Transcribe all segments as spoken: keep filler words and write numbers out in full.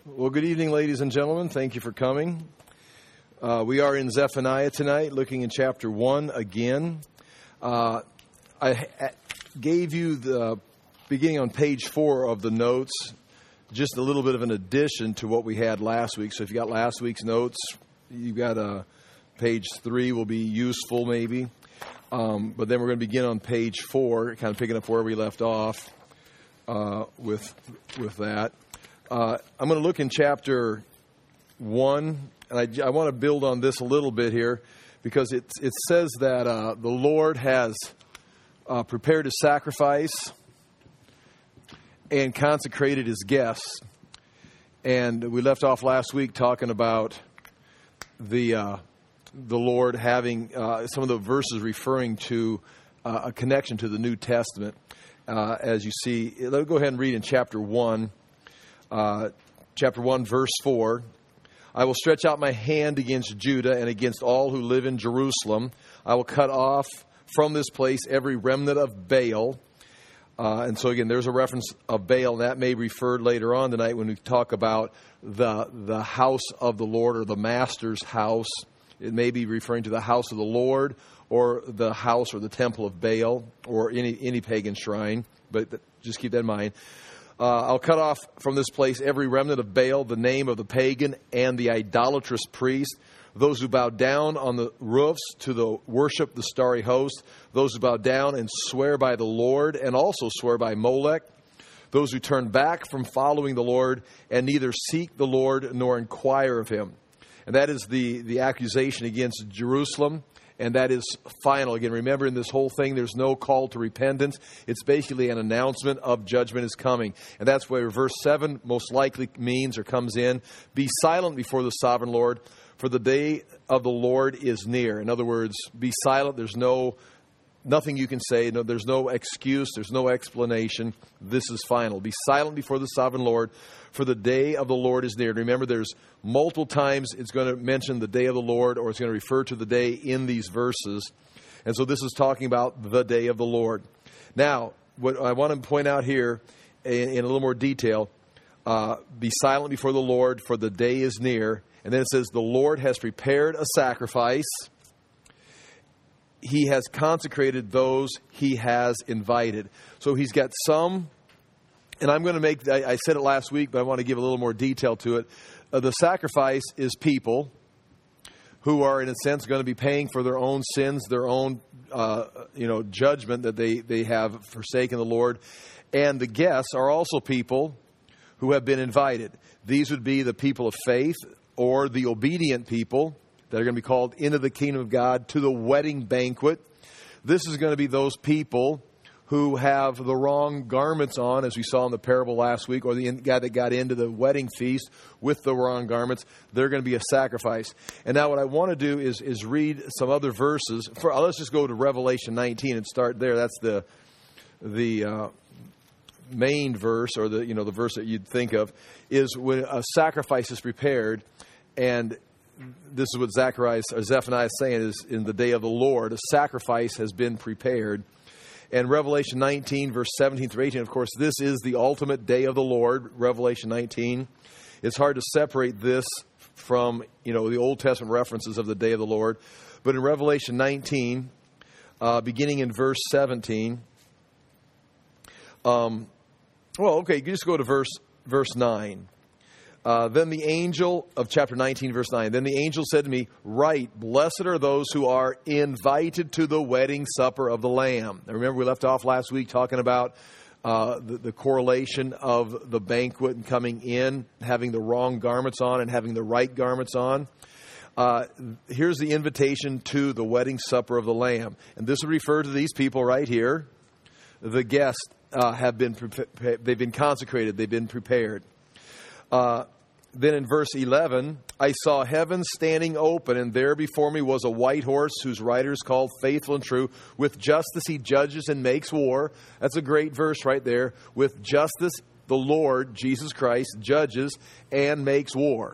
Well, good evening, ladies and gentlemen. Thank you for coming. Uh, we are in Zephaniah tonight, looking in chapter one again. Uh, I ha- gave you the beginning on page four of the notes, just a little bit of an addition to what we had last week. So if you got last week's notes, you got uh, page three will be useful maybe. Um, but then we're going to begin on page four, kind of picking up where we left off uh, with with that. Uh, I'm going to look in chapter one, and I, I want to build on this a little bit here, because it, it says that uh, the Lord has uh, prepared a sacrifice and consecrated his guests. And we left off last week talking about the uh, the Lord having uh, some of the verses referring to uh, a connection to the New Testament. Uh, as you see, let me go ahead and read in chapter one. Uh, chapter one, verse four. I will stretch out my hand against Judah and against all who live in Jerusalem. I will cut off from this place every remnant of Baal. Uh, and so again, there's a reference of Baal, and that may refer later on tonight when we talk about the the house of the Lord, or the master's house. It may be referring to the house of the Lord, or the house or the temple of Baal, or any any pagan shrine. But just keep that in mind. Uh, I'll cut off from this place every remnant of Baal, the name of the pagan and the idolatrous priest, those who bow down on the roofs to the worship the starry host, those who bow down and swear by the Lord and also swear by Molech, those who turn back from following the Lord and neither seek the Lord nor inquire of him. And that is the, the accusation against Jerusalem. And that is final. Again, remember, in this whole thing, there's no call to repentance. It's basically an announcement of judgment is coming. And that's where verse seven most likely means or comes in. Be silent before the sovereign Lord, for the day of the Lord is near. In other words, be silent. There's no nothing you can say. No, there's no excuse. There's no explanation. This is final. Be silent before the sovereign Lord, for the day of the Lord is near. Remember, there's multiple times it's going to mention the day of the Lord, or it's going to refer to the day in these verses. And so this is talking about the day of the Lord. Now, what I want to point out here in, in a little more detail, uh, be silent before the Lord, for the day is near. And then it says, the Lord has prepared a sacrifice. He has consecrated those he has invited. So he's got some, and I'm going to make, I, I said it last week, but I want to give a little more detail to it. Uh, the sacrifice is people who are, in a sense, going to be paying for their own sins, their own, uh, you know, judgment that they, they have forsaken the Lord. And the guests are also people who have been invited. These would be the people of faith, or the obedient people that are going to be called into the kingdom of God, to the wedding banquet. This is going to be those people who have the wrong garments on, as we saw in the parable last week, or the guy that got into the wedding feast with the wrong garments. They're going to be a sacrifice. And now what I want to do is, is read some other verses. For, let's just go to Revelation nineteen and start there. That's the the uh, main verse, or the you know the verse that you'd think of, is when a sacrifice is prepared. And this is what Zacharias or Zephaniah is saying, is in the day of the Lord, a sacrifice has been prepared. And Revelation nineteen, verse seventeen through eighteen, of course, this is the ultimate day of the Lord, Revelation nineteen. It's hard to separate this from, you know, the Old Testament references of the day of the Lord. But in Revelation nineteen, uh, beginning in verse seventeen, um, well, okay, you just go to verse verse nine. Uh, then the angel of chapter nineteen, verse nine, then the angel said to me, write, blessed are those who are invited to the wedding supper of the Lamb. Now, remember, we left off last week talking about uh, the, the correlation of the banquet and coming in, having the wrong garments on and having the right garments on. Uh, here's the invitation to the wedding supper of the Lamb. And this would refer to these people right here. The guests uh, have been, pre- they've been consecrated, they've been prepared. Uh, Then in verse eleven, I saw heaven standing open, and there before me was a white horse whose rider is called Faithful and True. With justice he judges and makes war. That's a great verse right there. With justice the Lord, Jesus Christ, judges and makes war.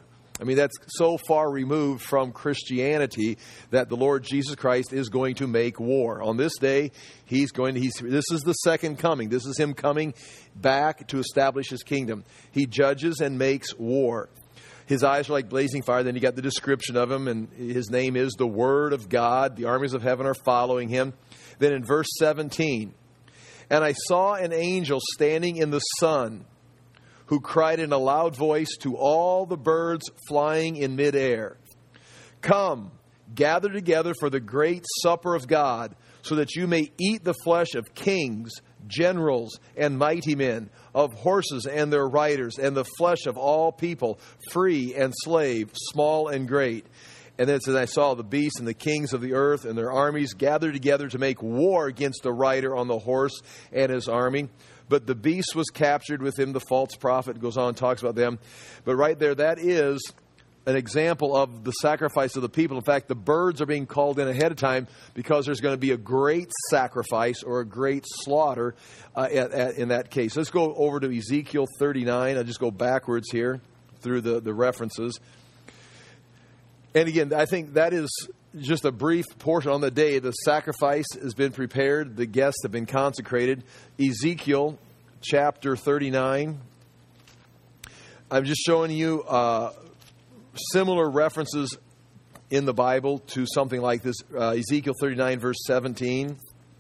I mean, that's so far removed from Christianity that the Lord Jesus Christ is going to make war. On this day, he's going to, he's, this is the second coming. This is him coming back to establish his kingdom. He judges and makes war. His eyes are like blazing fire. Then you got the description of him, and his name is the Word of God. The armies of heaven are following him. Then in verse seventeen, and I saw an angel standing in the sun, who cried in a loud voice to all the birds flying in midair, come, gather together for the great supper of God, so that you may eat the flesh of kings, generals, and mighty men, of horses and their riders, and the flesh of all people, free and slave, small and great. And then it says, I saw the beasts and the kings of the earth and their armies gathered together to make war against the rider on the horse and his army. But the beast was captured, with him the false prophet. Goes on and talks about them. But right there, that is an example of the sacrifice of the people. In fact, the birds are being called in ahead of time because there's going to be a great sacrifice or a great slaughter uh, at, at, in that case. Let's go over to Ezekiel thirty-nine. I'll just go backwards here through the, the references. And again, I think that is just a brief portion. On the day the sacrifice has been prepared, the guests have been consecrated. Ezekiel chapter thirty-nine. I'm just showing you uh, similar references in the Bible to something like this. Uh, Ezekiel thirty-nine, verse seventeen.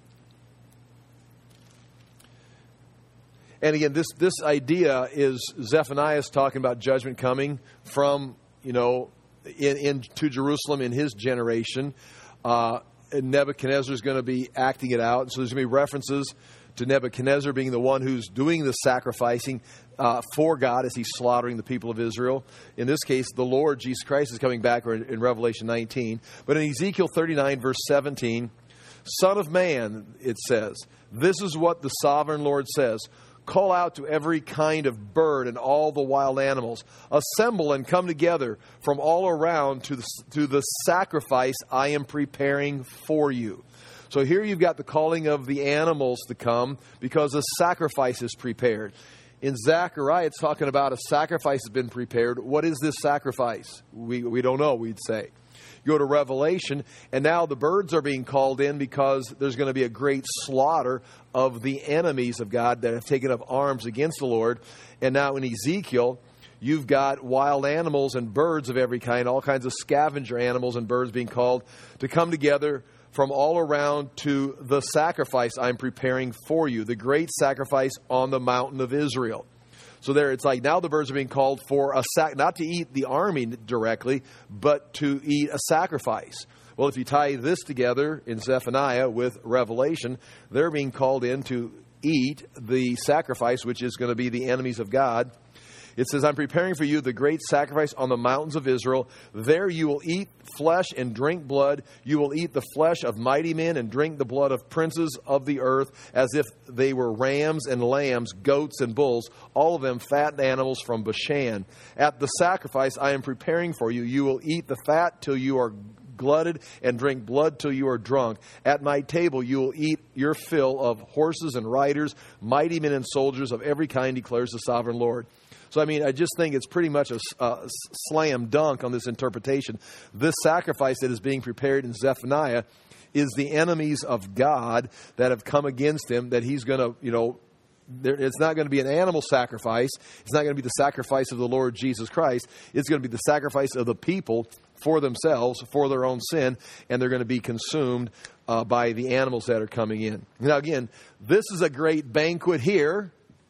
And again, this, this idea is Zephaniah is talking about judgment coming from, you know, In, in to Jerusalem in his generation. Uh, and Nebuchadnezzar is going to be acting it out. So there's going to be references to Nebuchadnezzar being the one who's doing the sacrificing uh, for God as he's slaughtering the people of Israel. In this case, the Lord Jesus Christ is coming back in, in Revelation nineteen. But in Ezekiel thirty-nine, verse seventeen, Son of man, it says, this is what the sovereign Lord says. Call out to every kind of bird and all the wild animals. Assemble and come together from all around to the, to the sacrifice I am preparing for you. So here you've got the calling of the animals to come because a sacrifice is prepared. In Zechariah, it's talking about a sacrifice has been prepared. What is this sacrifice? We, we don't know, we'd say. You go to Revelation, and now the birds are being called in because there's going to be a great slaughter of the enemies of God that have taken up arms against the Lord. And now in Ezekiel, you've got wild animals and birds of every kind, all kinds of scavenger animals and birds being called to come together from all around to the sacrifice I'm preparing for you, the great sacrifice on the mountain of Israel. So there, it's like now the birds are being called for a sac, not to eat the army directly, but to eat a sacrifice. Well, if you tie this together in Zephaniah with Revelation, they're being called in to eat the sacrifice, which is going to be the enemies of God. It says, I'm preparing for you the great sacrifice on the mountains of Israel. There you will eat flesh and drink blood. You will eat the flesh of mighty men and drink the blood of princes of the earth, as if they were rams and lambs, goats and bulls, all of them fat animals from Bashan. At the sacrifice I am preparing for you, you will eat the fat till you are glutted and drink blood till you are drunk. At my table you will eat your fill of horses and riders, mighty men and soldiers of every kind, declares the sovereign Lord. So, I mean, I just think it's pretty much a, a slam dunk on this interpretation. This sacrifice that is being prepared in Zephaniah is the enemies of God that have come against him, that he's going to, you know, there, it's not going to be an animal sacrifice. It's not going to be the sacrifice of the Lord Jesus Christ. It's going to be the sacrifice of the people for themselves, for their own sin, and they're going to be consumed uh, by the animals that are coming in. Now, again, this is a great banquet here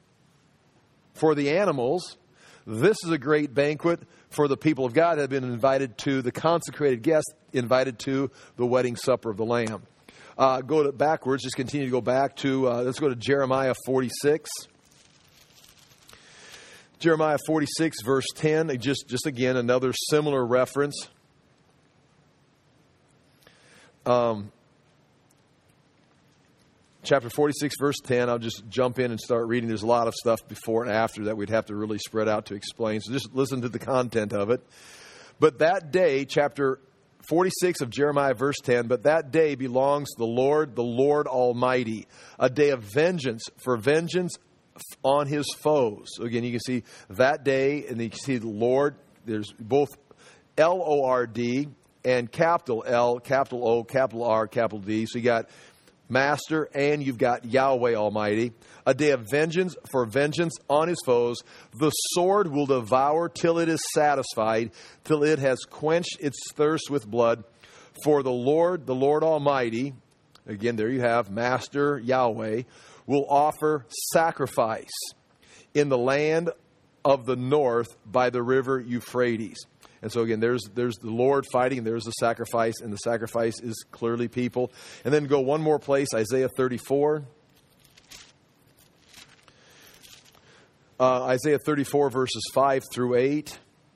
for the animals. This is a great banquet for the people of God that have been invited to, the consecrated guests invited to the wedding supper of the Lamb. Uh, go to backwards, just continue to go back to, uh, let's go to Jeremiah forty-six. Jeremiah forty-six, verse ten, just, just again, another similar reference. Um, chapter forty-six, verse ten, I'll just jump in and start reading. There's a lot of stuff before and after that we'd have to really spread out to explain. So just listen to the content of it. But that day, chapter forty-six of Jeremiah, verse ten, but that day belongs to the Lord, the Lord Almighty, a day of vengeance, for vengeance on his foes. So again, you can see that day, and you can see the Lord. There's both L O R D, and capital L, capital O, capital R, capital D. So you got Master and you've got Yahweh Almighty. A day of vengeance for vengeance on his foes. The sword will devour till it is satisfied, till it has quenched its thirst with blood. For the Lord, the Lord Almighty, again, there you have Master Yahweh, will offer sacrifice in the land of the north by the river Euphrates. And so again, there's there's the Lord fighting, there's the sacrifice, and the sacrifice is clearly people. And then go one more place, Isaiah thirty-four. Uh, Isaiah thirty-four, verses five through eight.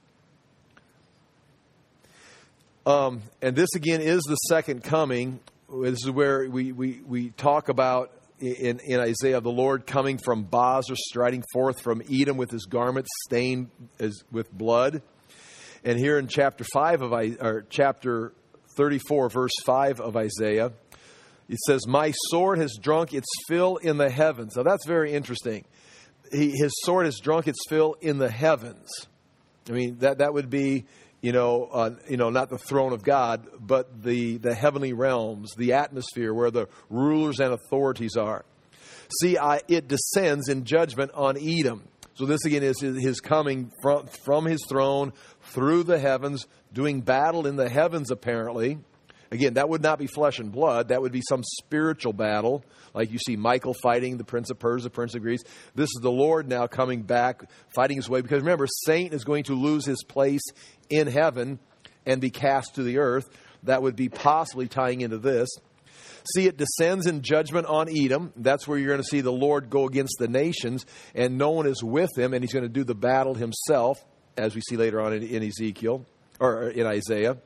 Um, and this again is the second coming. This is where we, we, we talk about in, in Isaiah the Lord coming from Bozrah, striding forth from Edom with his garments stained as, with blood. And here in chapter five of or chapter thirty-four, verse five of Isaiah, it says, "My sword has drunk its fill in the heavens." Now that's very interesting. He, his sword has drunk its fill in the heavens. I mean, that that would be, you know, uh, you know, not the throne of God, but the the heavenly realms, the atmosphere where the rulers and authorities are. See, I, it descends in judgment on Edom. So this again is his coming from, from his throne through the heavens, doing battle in the heavens apparently. Again, that would not be flesh and blood. That would be some spiritual battle. Like you see Michael fighting the prince of Persia, prince of Greece. This is the Lord now coming back, fighting his way. Because remember, Satan is going to lose his place in heaven and be cast to the earth. That would be possibly tying into this. See, it descends in judgment on Edom. That's where you're going to see the Lord go against the nations, and no one is with him, and he's going to do the battle himself, as we see later on in, in Ezekiel, or in Isaiah.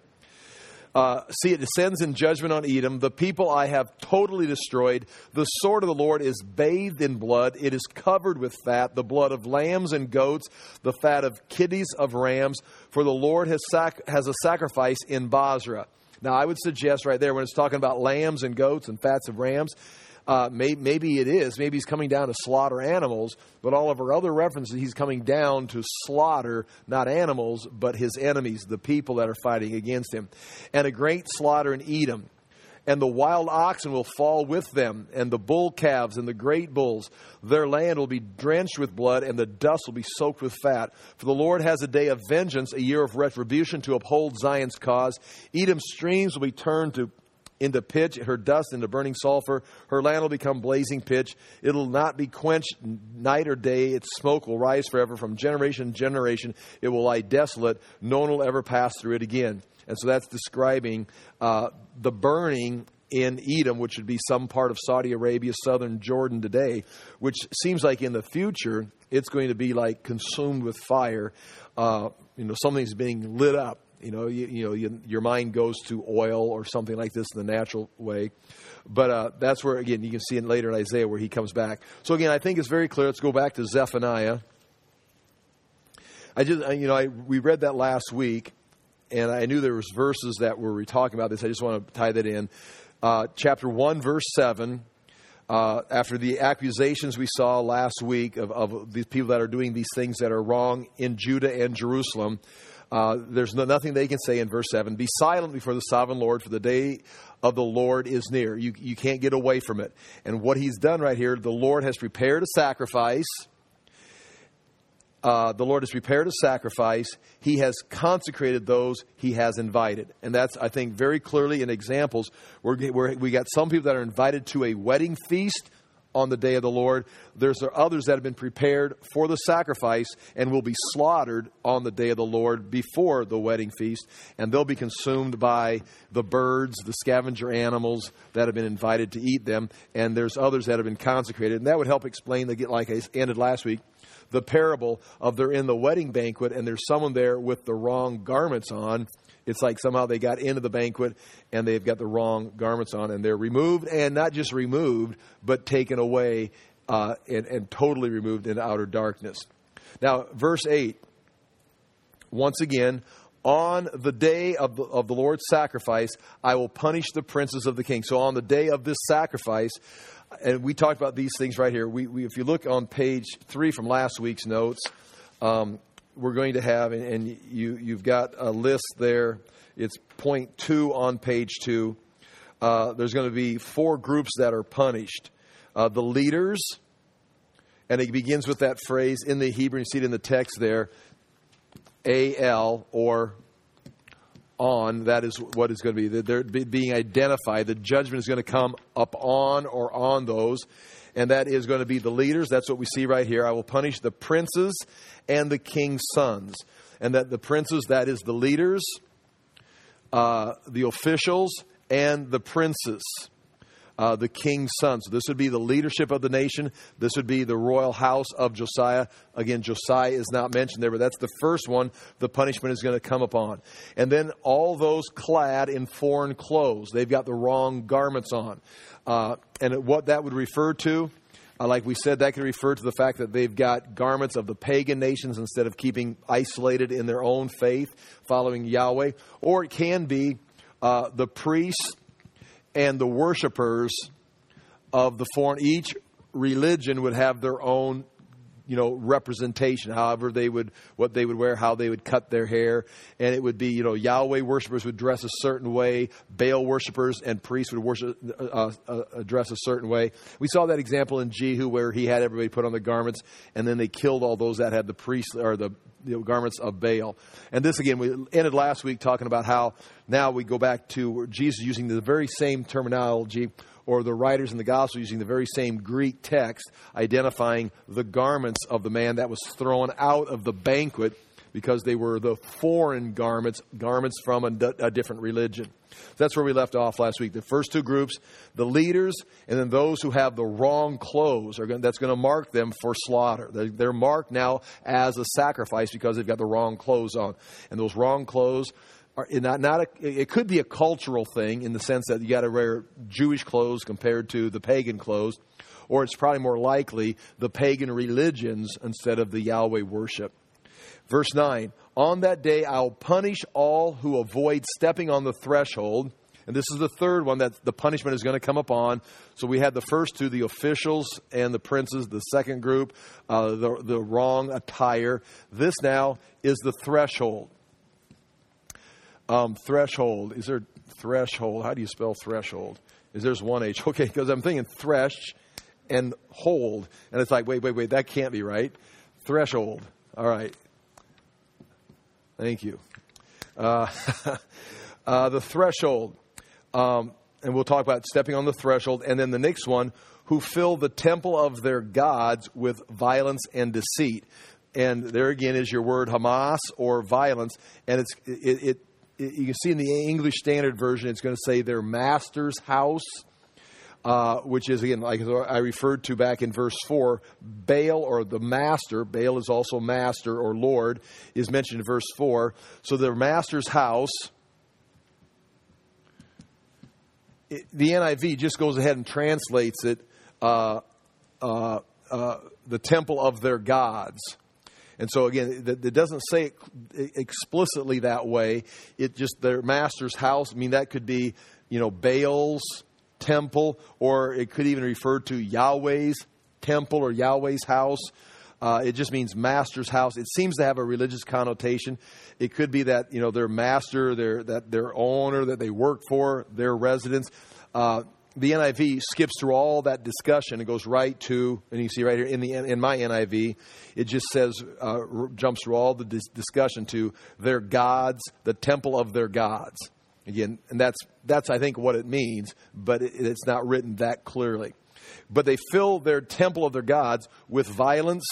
Uh, see, it descends in judgment on Edom. The people I have totally destroyed. The sword of the Lord is bathed in blood. It is covered with fat, the blood of lambs and goats, the fat of kidneys of rams. For the Lord has sac- has a sacrifice in Bozrah. Now, I would suggest right there when it's talking about lambs and goats and fats of rams, uh, may, maybe it is. Maybe he's coming down to slaughter animals. But all of our other references, he's coming down to slaughter, not animals, but his enemies, the people that are fighting against him. And a great slaughter in Edom. And the wild oxen will fall with them, and the bull calves and the great bulls. Their land will be drenched with blood, and the dust will be soaked with fat. For the Lord has a day of vengeance, a year of retribution to uphold Zion's cause. Edom's streams will be turned to into pitch, her dust into burning sulfur. Her land will become blazing pitch. It will not be quenched night or day. Its smoke will rise forever. From generation to generation, it will lie desolate. No one will ever pass through it again. And so that's describing uh, the burning in Edom, which would be some part of Saudi Arabia, southern Jordan today, which seems like in the future, it's going to be like consumed with fire. Uh, you know, something's being lit up. You know, you, you know, you, your mind goes to oil or something like this in the natural way. But uh, that's where, again, you can see it later in Isaiah where he comes back. So again, I think it's very clear. Let's go back to Zephaniah. I just, you know, I, we read that last week. And I knew there was verses that were talking about this. I just want to tie that in. Uh, chapter one, verse seven. Uh, after the accusations we saw last week of, of these people that are doing these things that are wrong in Judah and Jerusalem, uh, there's no, nothing they can say in verse seven. Be silent before the sovereign Lord, for the day of the Lord is near. You, you can't get away from it. And what he's done right here, the Lord has prepared a sacrifice. Uh, the Lord has prepared a sacrifice. He has consecrated those he has invited. And that's, I think, very clearly in examples where, where we got some people that are invited to a wedding feast on the day of the Lord. There's others that have been prepared for the sacrifice and will be slaughtered on the day of the Lord before the wedding feast. And they'll be consumed by the birds, the scavenger animals that have been invited to eat them. And there's others that have been consecrated. And that would help explain, the, like I ended last week, the parable of they're in the wedding banquet and there's someone there with the wrong garments on. It's like somehow they got into the banquet and they've got the wrong garments on and they're removed, and not just removed, but taken away uh, and, and totally removed into outer darkness. Now, verse eight, once again, on the day of the, of the Lord's sacrifice, I will punish the princes of the king. So on the day of this sacrifice, and we talked about these things right here. We, we if you look on page three from last week's notes, um, we're going to have, and you, you've got a list there. It's point two on page two. Uh, there's going to be four groups that are punished. Uh, the leaders, and it begins with that phrase in the Hebrew. You see it in the text there, A L, or on. That is what is going to be. They're being identified. The judgment is going to come up on or on those. And that is going to be the leaders. That's what we see right here. I will punish the princes and the king's sons. And that the princes, that is the leaders, uh, the officials, and the princes, uh, the king's sons. So this would be the leadership of the nation. This would be the royal house of Josiah. Again, Josiah is not mentioned there, but that's the first one the punishment is going to come upon. And then all those clad in foreign clothes. They've got the wrong garments on. Uh, and what that would refer to, uh, like we said, that could refer to the fact that they've got garments of the pagan nations instead of keeping isolated in their own faith, following Yahweh. Or it can be uh, the priests and the worshipers of the foreign. Each religion would have their own, you know, representation, however they would, what they would wear, how they would cut their hair. And it would be, you know, Yahweh worshipers would dress a certain way. Baal worshipers and priests would worship, uh, uh, dress a certain way. We saw that example in Jehu where he had everybody put on the garments and then they killed all those that had the priests or the you know, garments of Baal. And this again, we ended last week talking about how now we go back to Jesus using the very same terminology, or the writers in the gospel using the very same Greek text, identifying the garments of the man that was thrown out of the banquet because they were the foreign garments, garments from a, a different religion. So that's where we left off last week. The first two groups, the leaders, and then those who have the wrong clothes, are going, that's going to mark them for slaughter. They're, they're marked now as a sacrifice because they've got the wrong clothes on. And those wrong clothes are not, not a, it could be a cultural thing in the sense that you got to wear Jewish clothes compared to the pagan clothes, or it's probably more likely the pagan religions instead of the Yahweh worship. Verse nine, on that day I'll punish all who avoid stepping on the threshold. And this is the third one that the punishment is going to come upon. So we had the first two, the officials and the princes. The second group, uh, the, the wrong attire. This now is the threshold. Um, threshold. Is there threshold? How do you spell threshold? Is there's one H? Okay, because I'm thinking thresh and hold. And it's like, wait, wait, wait, that can't be right. Threshold. All right. Thank you. Uh, uh, the threshold. Um, and we'll talk about stepping on the threshold. And then the next one, who fill the temple of their gods with violence and deceit. And there again is your word Hamas, or violence. And it's it, it you can see in the English Standard Version, it's going to say their master's house, uh, which is, again, like I referred to back in verse four, Baal, or the master, Baal is also master or Lord, is mentioned in verse four. So their master's house, it, the N I V just goes ahead and translates it, uh, uh, uh, the temple of their gods. And so, again, it doesn't say it explicitly that way. It just their master's house. I mean, that could be, you know, Baal's temple, or it could even refer to Yahweh's temple or Yahweh's house. Uh, it just means master's house. It seems to have a religious connotation. It could be that, you know, their master, their that their owner that they work for, their residence. Uh, The N I V skips through all that discussion and goes right to, and you see right here in the in my N I V, it just says, uh, jumps through all the dis- discussion to their gods, the temple of their gods. Again, and that's, that's I think, what it means, but it, it's not written that clearly. But they fill their temple of their gods with violence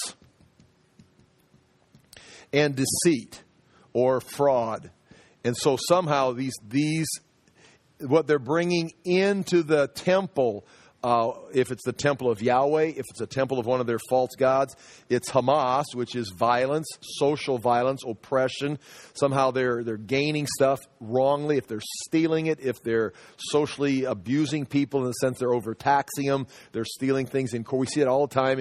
and deceit or fraud. And so somehow these these... what they're bringing into the temple, uh, if it's the temple of Yahweh, if it's a temple of one of their false gods, it's Hamas, which is violence, social violence, oppression. Somehow they're they're gaining stuff wrongly. If they're stealing it, if they're socially abusing people in the sense they're overtaxing them, they're stealing things in court. We see it all the time in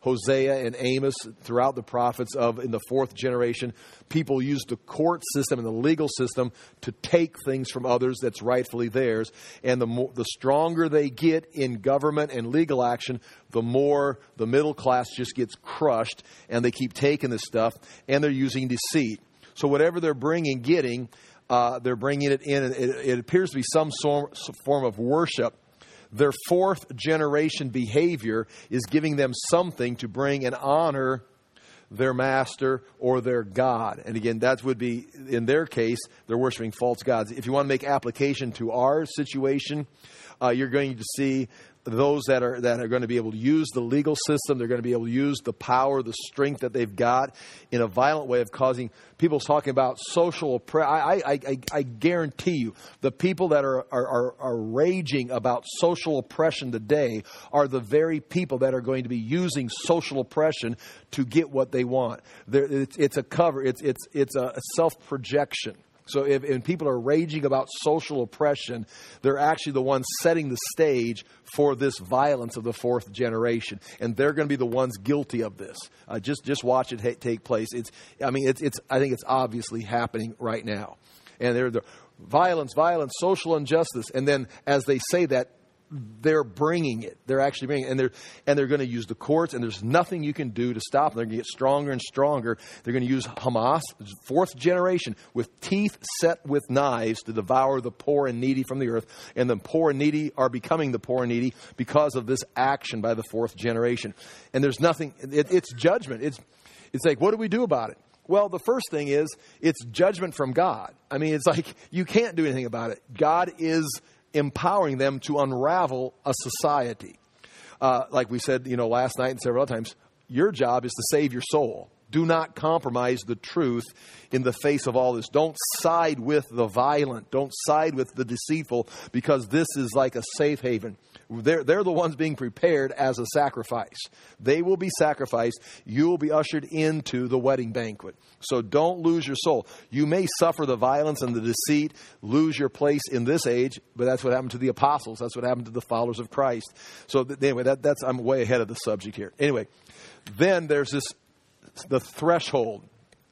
Hosea and Amos, throughout the prophets of in the fourth generation, people use the court system and the legal system to take things from others that's rightfully theirs. And the more, the stronger they get in government and legal action, the more the middle class just gets crushed, and they keep taking this stuff, and they're using deceit. So whatever they're bringing, getting, uh, they're bringing it in. It, it appears to be some form of worship. Their fourth generation behavior is giving them something to bring and honor their master or their God. And again, that would be, in their case, they're worshiping false gods. If you want to make application to our situation, uh, you're going to see those that are that are going to be able to use the legal system. They're going to be able to use the power, the strength that they've got in a violent way of causing people talking about social oppression. I, I, I, I guarantee you the people that are, are, are, are raging about social oppression today are the very people that are going to be using social oppression to get what they want. There, it's, it's a cover. It's, it's, it's a self-projection. So if and people are raging about social oppression, they're actually the ones setting the stage for this violence of the fourth generation. And they're going to be the ones guilty of this. Uh, just just watch it ha- take place. It's I mean, it's it's I think it's obviously happening right now. And they're the violence, violence, social injustice. And then as they say that, they're bringing it. They're actually bringing it. And they're, and they're going to use the courts, and there's nothing you can do to stop them. They're going to get stronger and stronger. They're going to use Hamas, fourth generation, with teeth set with knives to devour the poor and needy from the earth. And the poor and needy are becoming the poor and needy because of this action by the fourth generation. And there's nothing, it, it's judgment. It's, it's like, what do we do about it? Well, the first thing is, it's judgment from God. I mean, it's like, you can't do anything about it. God is empowering them to unravel a society. Uh, like we said, you know, last night and several other times, your job is to save your soul. Do not compromise the truth in the face of all this. Don't side with the violent. Don't side with the deceitful, because this is like a safe haven. They're, they're the ones being prepared as a sacrifice. They will be sacrificed. You will be ushered into the wedding banquet. So don't lose your soul. You may suffer the violence and the deceit, lose your place in this age, but that's what happened to the apostles. That's what happened to the followers of Christ. So th- anyway, that, that's I'm way ahead of the subject here. Anyway, then there's this the threshold.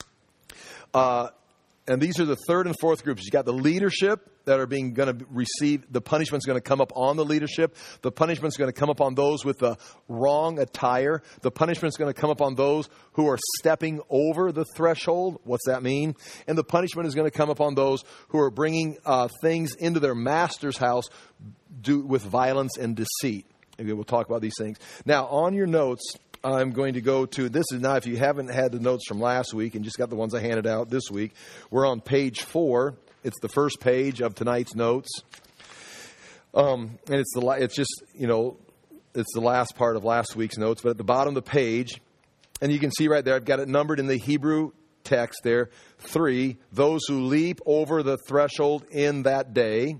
Uh, and these are the third and fourth groups. You got the leadership that are being going to receive. The punishment's going to come up on the leadership. The punishment's going to come up on those with the wrong attire. The punishment's going to come up on those who are stepping over the threshold. What's that mean? And the punishment is going to come up on those who are bringing uh, things into their master's house do, with violence and deceit. Maybe we'll talk about these things. Now, on your notes, I'm going to go to, this is now, if you haven't had the notes from last week and just got the ones I handed out this week, we're on page four. It's the first page of tonight's notes. Um, and it's the it's just, you know, it's the last part of last week's notes. But at the bottom of the page, and you can see right there, I've got it numbered in the Hebrew text there, three, those who leap over the threshold in that day,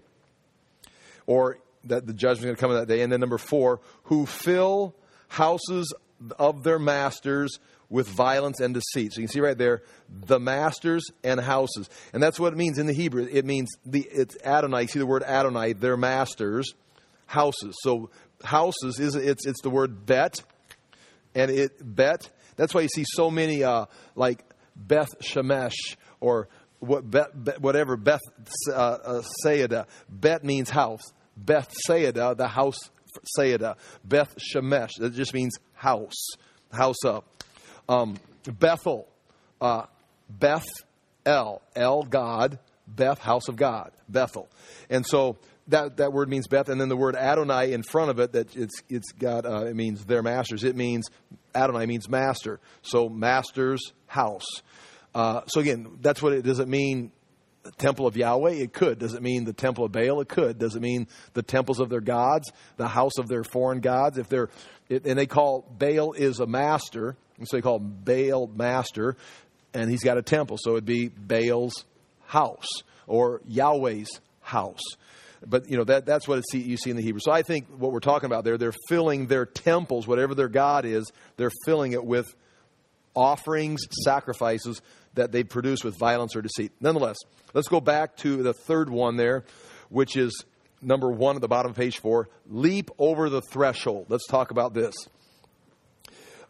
or that the judgment is going to come in that day. And then number four, who fill houses of their masters with violence and deceit. So you can see right there, the masters and houses. And that's what it means in the Hebrew. It means, the it's Adonai. You see the word Adonai, their masters, houses. So houses, is it's it's the word bet. And it bet, that's why you see so many uh, like Beth Shemesh or what Bet, Bet, whatever, Beth uh, uh, Sayada. Bet means house. Beth Sayada, the house Sayada. Beth Shemesh, that just means house, house up. Um, Bethel, uh, Beth El, El God, Beth, house of God, Bethel. And so that, that word means Beth, and then the word Adonai in front of it, that it's it's got uh, it means their masters. It means Adonai means master. So master's house. Uh, so again, that's what it does. It mean the temple of Yahweh? It could. Does it mean the temple of Baal? It could. Does it mean the temples of their gods, the house of their foreign gods? If they're it, and they call Baal is a master, and so they call Baal master, and he's got a temple, so it'd be Baal's house or Yahweh's house. But you know that that's what it's, you see in the Hebrew. So I think what we're talking about there, they're filling their temples, whatever their god is, they're filling it with offerings, sacrifices that they produce with violence or deceit. Nonetheless, let's go back to the third one there, which is number one at the bottom of page four. Leap over the threshold. Let's talk about this.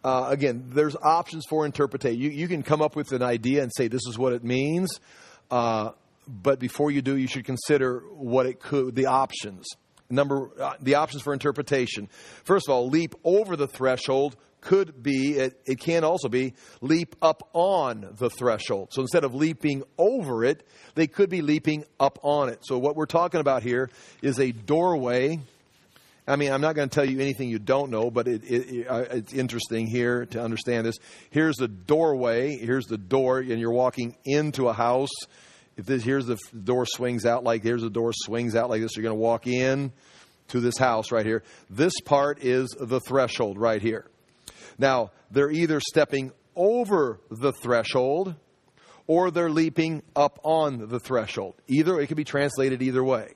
Uh, again, there's options for interpretation. You, you can come up with an idea and say this is what it means, uh, but before you do, you should consider what it could, the options. Number, uh, the options for interpretation. First of all, leap over the threshold could be, it, it can also be, leap up on the threshold. So instead of leaping over it, they could be leaping up on it. So what we're talking about here is a doorway. I mean, I'm not going to tell you anything you don't know, but it, it, it, uh, it's interesting here to understand this. Here's the doorway. Here's the door, and you're walking into a house. If this, here's the door swings out like, here's the door swings out like this. You're going to walk in to this house right here. This part is the threshold right here. Now, they're either stepping over the threshold or they're leaping up on the threshold. Either, it can be translated either way.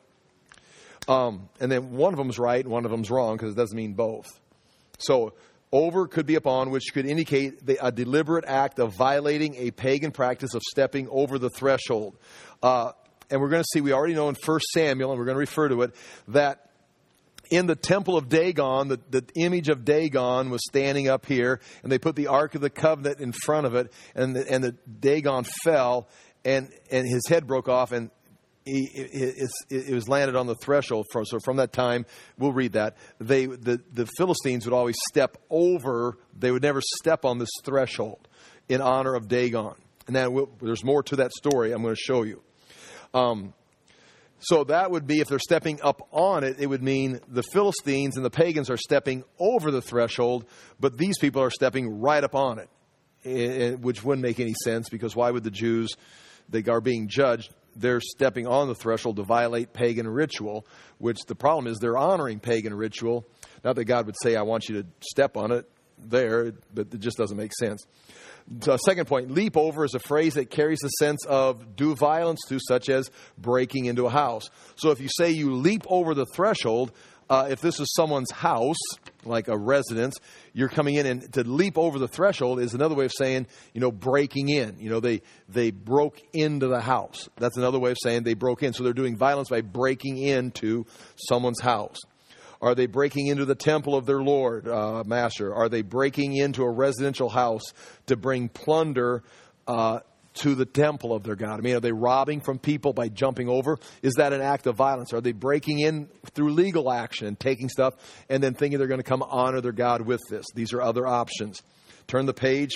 Um, and then one of them's right and one of them's wrong because it doesn't mean both. So over could be upon, which could indicate the, a deliberate act of violating a pagan practice of stepping over the threshold. Uh, and we're going to see, we already know in First Samuel, and we're going to refer to it, that in the temple of Dagon, the, the image of Dagon was standing up here, and they put the Ark of the Covenant in front of it, and the, and the Dagon fell, and, and his head broke off, and he, it, it, it was landed on the threshold. From, so from that time, we'll read that, they the, the Philistines would always step over, they would never step on this threshold in honor of Dagon. And then we'll, there's more to that story I'm going to show you. Um So that would be, if they're stepping up on it, it would mean the Philistines and the pagans are stepping over the threshold, but these people are stepping right up on it, which wouldn't make any sense, because why would the Jews, they are being judged, they're stepping on the threshold to violate pagan ritual, which the problem is they're honoring pagan ritual. Not that God would say, I want you to step on it there, but it just doesn't make sense. So, second point, leap over is a phrase that carries a sense of do violence to, such as breaking into a house. So if you say you leap over the threshold, uh, if this is someone's house, like a residence, you're coming in, and to leap over the threshold is another way of saying, you know, breaking in. You know, they, they broke into the house. That's another way of saying they broke in. So they're doing violence by breaking into someone's house. Are they breaking into the temple of their Lord, uh, Master? Are they breaking into a residential house to bring plunder uh, to the temple of their God? I mean, are they robbing from people by jumping over? Is that an act of violence? Are they breaking in through legal action and taking stuff and then thinking they're going to come honor their God with this? These are other options. Turn the page.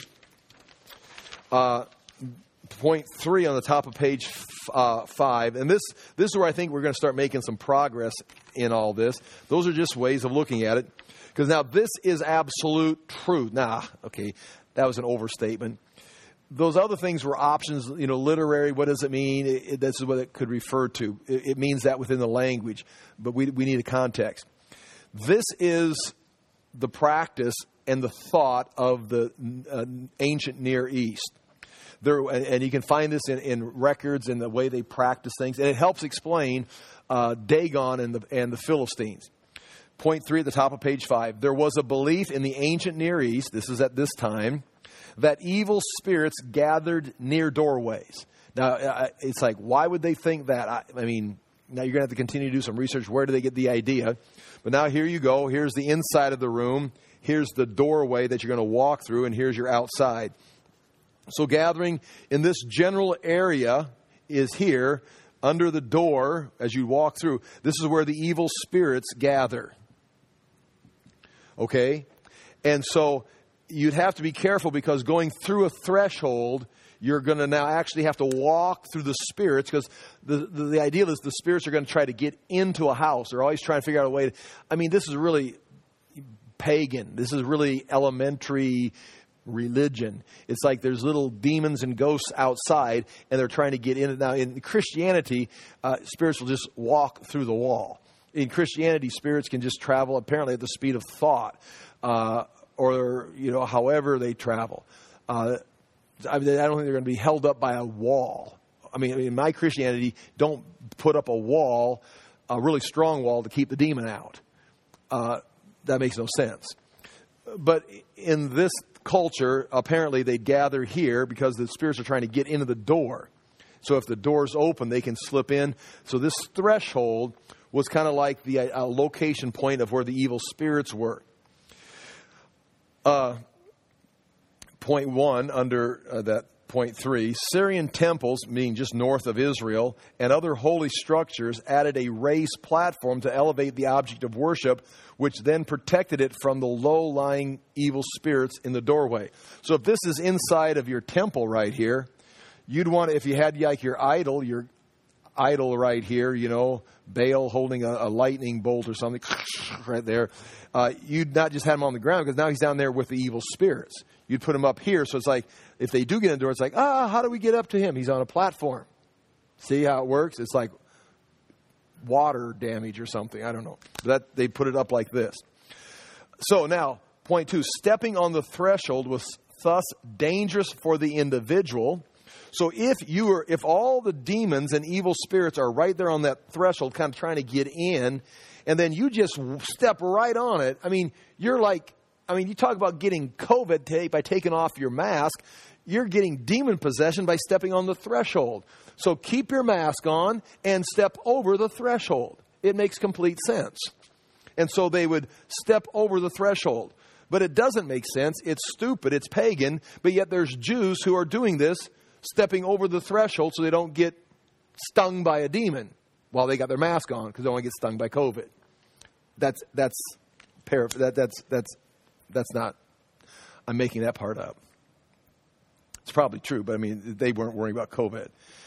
Uh, point three on the top of page f- uh, five. And this, this is where I think we're going to start making some progress in all this. Those are just ways of looking at it. Because now this is absolute truth. Nah, okay, that was an overstatement. Those other things were options, you know, literary. What does it mean? It, it, this is what it could refer to. It, it means that within the language. But we, we need a context. This is the practice and the thought of the uh, ancient Near East. There, and you can find this in, in records and the way they practice things. And it helps explain uh, Dagon and the, and the Philistines. Point three at the top of page five. There was a belief in the ancient Near East, this is at this time, that evil spirits gathered near doorways. Now, it's like, why would they think that? I, I mean, now you're going to have to continue to do some research. Where do they get the idea? But now here you go. Here's the inside of the room. Here's the doorway that you're going to walk through, and here's your outside. So gathering in this general area is here under the door as you walk through. This is where the evil spirits gather. Okay? And so you'd have to be careful, because going through a threshold, you're going to now actually have to walk through the spirits, because the, the, the idea is the spirits are going to try to get into a house. They're always trying to figure out a way to, I mean, this is really pagan. This is really elementary religion. It's like there's little demons and ghosts outside, and they're trying to get in. Now, in Christianity, uh, spirits will just walk through the wall. In Christianity, spirits can just travel apparently at the speed of thought, uh, or, you know, however they travel. Uh, I, mean, I don't think they're going to be held up by a wall. I mean, in my Christianity, don't put up a wall, a really strong wall, to keep the demon out. Uh, that makes no sense. But in this culture, apparently they gather here because the spirits are trying to get into the door. So if the door's open, they can slip in. So this threshold was kind of like the uh, location point of where the evil spirits were. Uh, point one under uh, that point three, Syrian temples, meaning just north of Israel, and other holy structures added a raised platform to elevate the object of worship, which then protected it from the low-lying evil spirits in the doorway. So if this is inside of your temple right here, you'd want to, if you had like your idol, your idol right here, you know, Baal holding a, a lightning bolt or something right there, uh, you'd not just have him on the ground because now he's down there with the evil spirits. You'd put him up here. So it's like, if they do get in the door, it's like, ah, how do we get up to him? He's on a platform. See how it works? It's like water damage or something. I don't know. That they put it up like this. So now, point two, stepping on the threshold was thus dangerous for the individual. So if you are, if all the demons and evil spirits are right there on that threshold, kind of trying to get in, and then you just step right on it, I mean, you're like, I mean, you talk about getting COVID take by taking off your mask. You're getting demon possession by stepping on the threshold. So keep your mask on and step over the threshold. It makes complete sense. And so they would step over the threshold. But it doesn't make sense. It's stupid. It's pagan. But yet there's Jews who are doing this, stepping over the threshold so they don't get stung by a demon while they got their mask on because they don't want to get stung by COVID. That's that's paraph- that that's that's that's not. I'm making that part up. It's probably true, but I mean they weren't worrying about COVID.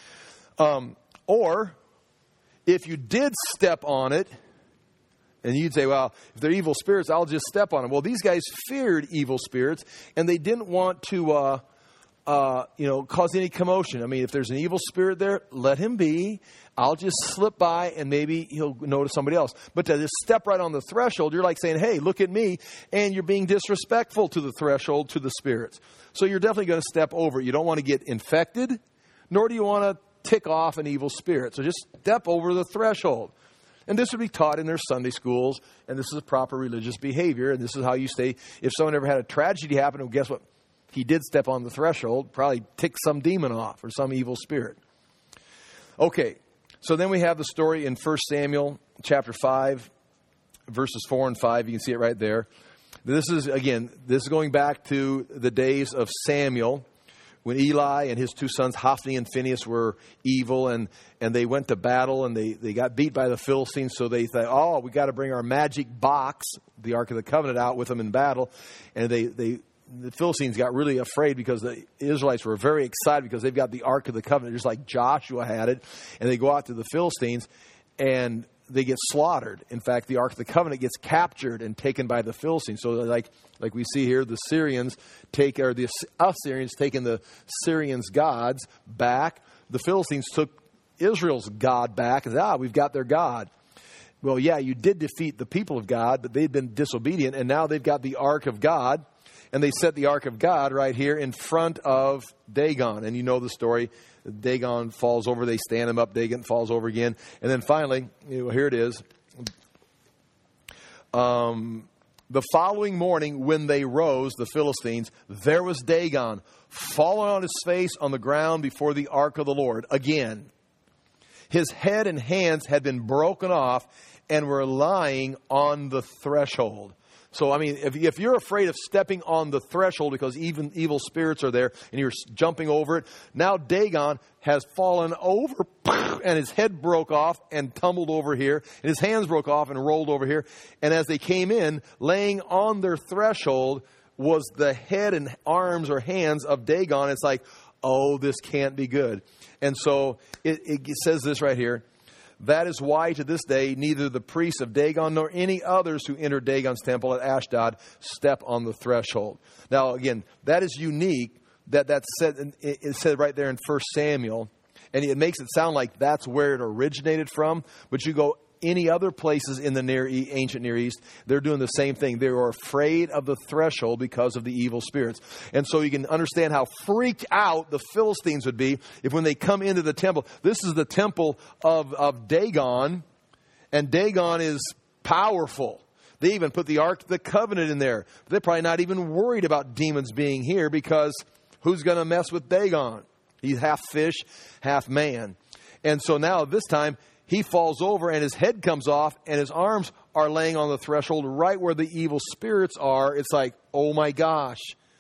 Um, or if you did step on it, and you'd say, well, if they're evil spirits, I'll just step on them. Well, these guys feared evil spirits, and they didn't want to. Uh, Uh, you know, cause any commotion. I mean, if there's an evil spirit there, let him be. I'll just slip by and maybe he'll notice somebody else. But to just step right on the threshold, you're like saying, hey, look at me. And you're being disrespectful to the threshold, to the spirits. So you're definitely going to step over it. You don't want to get infected, nor do you want to tick off an evil spirit. So just step over the threshold. And this would be taught in their Sunday schools. And this is proper religious behavior. And this is how you stay. If someone ever had a tragedy happen, well, guess what? He did step on the threshold, probably ticked some demon off or some evil spirit. Okay, so then we have the story in First Samuel chapter five, verses four and five. You can see it right there. This is, again, this is going back to the days of Samuel when Eli and his two sons, Hophni and Phinehas, were evil and, and they went to battle and they, they got beat by the Philistines. So they thought, oh, we got to bring our magic box, the Ark of the Covenant, out with them in battle. And they... they The Philistines got really afraid because the Israelites were very excited because they've got the Ark of the Covenant, just like Joshua had it. And they go out to the Philistines and they get slaughtered. In fact, the Ark of the Covenant gets captured and taken by the Philistines. So like like we see here, the Syrians take, or the Assyrians taking the Syrians' gods back. The Philistines took Israel's God back and said, ah, we've got their God. Well, yeah, you did defeat the people of God, but they'd been disobedient. And now they've got the Ark of God. And they set the Ark of God right here in front of Dagon. And you know the story. Dagon falls over. They stand him up. Dagon falls over again. And then finally, you know, here it is. Um, the following morning when they rose, the Philistines, there was Dagon fallen on his face on the ground before the Ark of the Lord again. His head and hands had been broken off and were lying on the threshold. So, I mean, if, if you're afraid of stepping on the threshold because even evil spirits are there and you're jumping over it, now Dagon has fallen over and his head broke off and tumbled over here and his hands broke off and rolled over here. And as they came in, laying on their threshold was the head and arms or hands of Dagon. It's like, oh, this can't be good. And so it, it says this right here. That is why to this day, neither the priests of Dagon nor any others who entered Dagon's temple at Ashdod step on the threshold. Now, again, that is unique that that's said, it's said right there in First Samuel. And it makes it sound like that's where it originated from. But you go any other places in the near e- ancient Near East, they're doing the same thing. They were afraid of the threshold because of the evil spirits. And so you can understand how freaked out the Philistines would be if when they come into the temple. This is the temple of, of Dagon, and Dagon is powerful. They even put the Ark of the Covenant in there. They're probably not even worried about demons being here because who's going to mess with Dagon? He's half fish, half man. And so now this time, he falls over and his head comes off and his arms are laying on the threshold right where the evil spirits are. It's like, oh my gosh,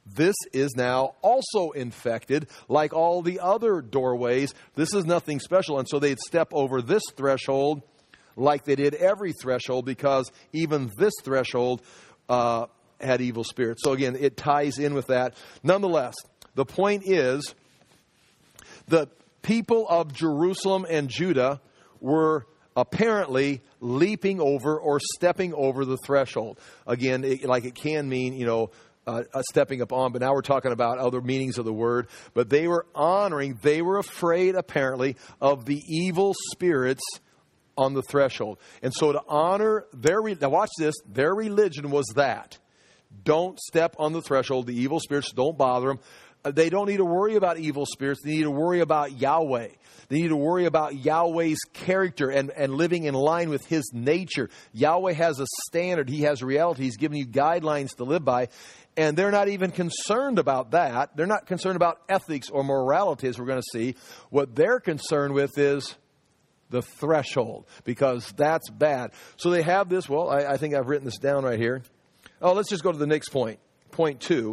this is now also infected like all the other doorways. This is nothing special. And so they'd step over this threshold like they did every threshold, because even this threshold uh, had evil spirits. So again, it ties in with that. Nonetheless, the point is, the people of Jerusalem and Judah were apparently leaping over or stepping over the threshold. Again, it, like it can mean, you know, uh, uh, stepping up on, but now we're talking about other meanings of the word. But they were honoring, they were afraid apparently of the evil spirits on the threshold. And so to honor their, now watch this, their religion was that. Don't step on the threshold. The evil spirits, don't bother them. They don't need to worry about evil spirits. They need to worry about Yahweh. They need to worry about Yahweh's character and, and living in line with His nature. Yahweh has a standard. He has a reality. He's given you guidelines to live by. And they're not even concerned about that. They're not concerned about ethics or morality, as we're going to see. What they're concerned with is the threshold, because that's bad. So they have this. Well, I, I think I've written this down right here. Oh, let's just go to the next point. Point two.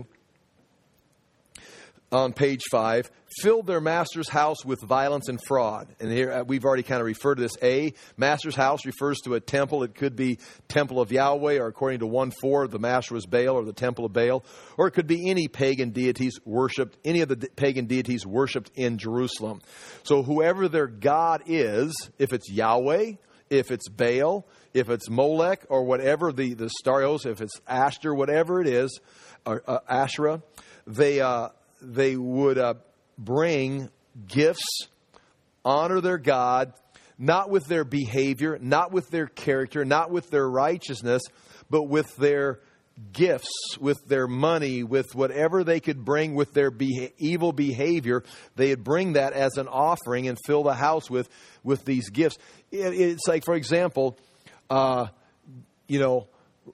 On page five, filled their master's house with violence and fraud. And here we've already kind of referred to this. A, master's house refers to a temple. It could be temple of Yahweh, or according to one four, the master was Baal, or the temple of Baal. Or it could be any pagan deities worshipped, any of the de- pagan deities worshipped in Jerusalem. So whoever their God is, if it's Yahweh, if it's Baal, if it's Molech, or whatever, the, the Starios, if it's Ashtar, whatever it is, or uh, Asherah, they... Uh, they would uh, bring gifts, honor their God, not with their behavior, not with their character, not with their righteousness, but with their gifts, with their money, with whatever they could bring with their be- evil behavior. They'd bring that as an offering and fill the house with, with these gifts. It, it's like, for example, uh, you know,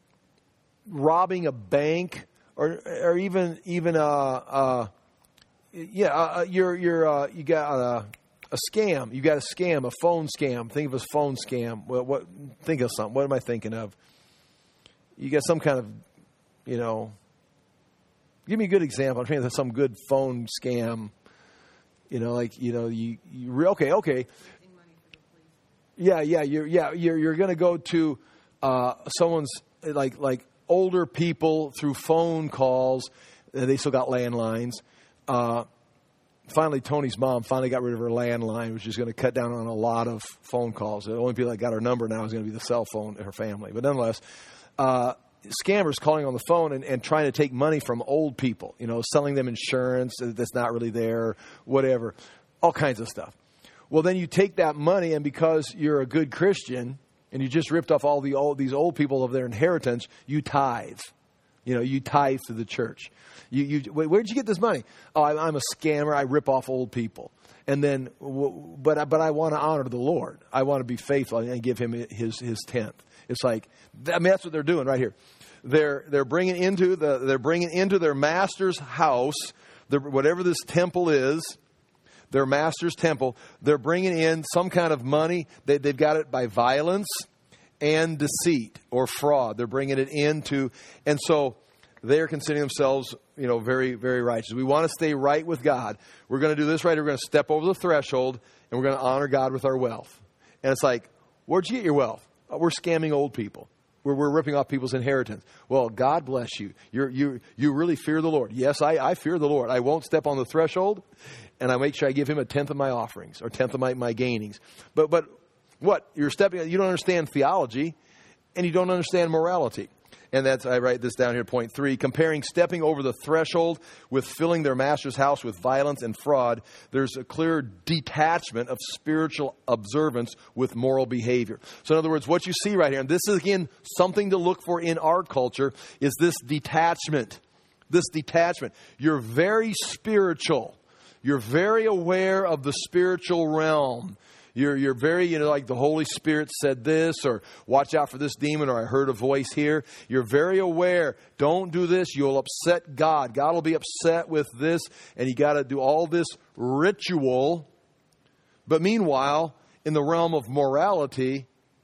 robbing a bank. Or, or even, even, uh, uh, yeah, uh, you're, you're, uh, you got a, a scam. You got a scam, a phone scam. Think of a phone scam. What, what? Think of something. What am I thinking of? You got some kind of, you know. Give me a good example. I'm trying to think of some good phone scam. You know, like you know, you, you okay, okay. Yeah, yeah, you're, yeah, you're, you're going to go to uh, someone's like, like. older people through phone calls. They still got landlines. Uh, finally, Tony's mom finally got rid of her landline, which is going to cut down on a lot of phone calls. The only people that got her number now is going to be the cell phone in her family. But nonetheless, uh, scammers calling on the phone and, and trying to take money from old people, you know, selling them insurance that's not really there, whatever, all kinds of stuff. Well, then you take that money, and because you're a good Christian, and you just ripped off all the old, these old people of their inheritance, you tithe. You know, you tithe to the church. You, you, wait, where'd you get this money? Oh, I, I'm a scammer. I rip off old people. And then, but but I want to honor the Lord. I want to be faithful and give Him His His tenth. It's like, I mean, that's what they're doing right here. They're they're bringing into the they're bringing into their master's house, the, whatever this temple is. Their master's temple, they're bringing in some kind of money. They, they've got it by violence and deceit or fraud. They're bringing it into, and so they're considering themselves, you know, very, very righteous. We want to stay right with God. We're going to do this right. We're going to step over the threshold, and we're going to honor God with our wealth. And it's like, where'd you get your wealth? Oh, we're scamming old people. We're, we're ripping off people's inheritance. Well, God bless you. You're, you you really fear the Lord. Yes, I, I fear the Lord. I won't step on the threshold, and I make sure I give Him a tenth of my offerings or tenth of my, my gainings. But but what? You're stepping. You don't understand theology, and you don't understand morality. And that's, I write this down here, point three, comparing stepping over the threshold with filling their master's house with violence and fraud. There's a clear detachment of spiritual observance with moral behavior. So in other words, what you see right here, and this is again something to look for in our culture, is this detachment. This detachment. You're very spiritual. You're very aware of the spiritual realm. You're you're very, you know, like the Holy Spirit said this, or watch out for this demon, or I heard a voice here. You're very aware. Don't do this. You'll upset God. God will be upset with this, and you got to do all this ritual. But meanwhile, in the realm of morality,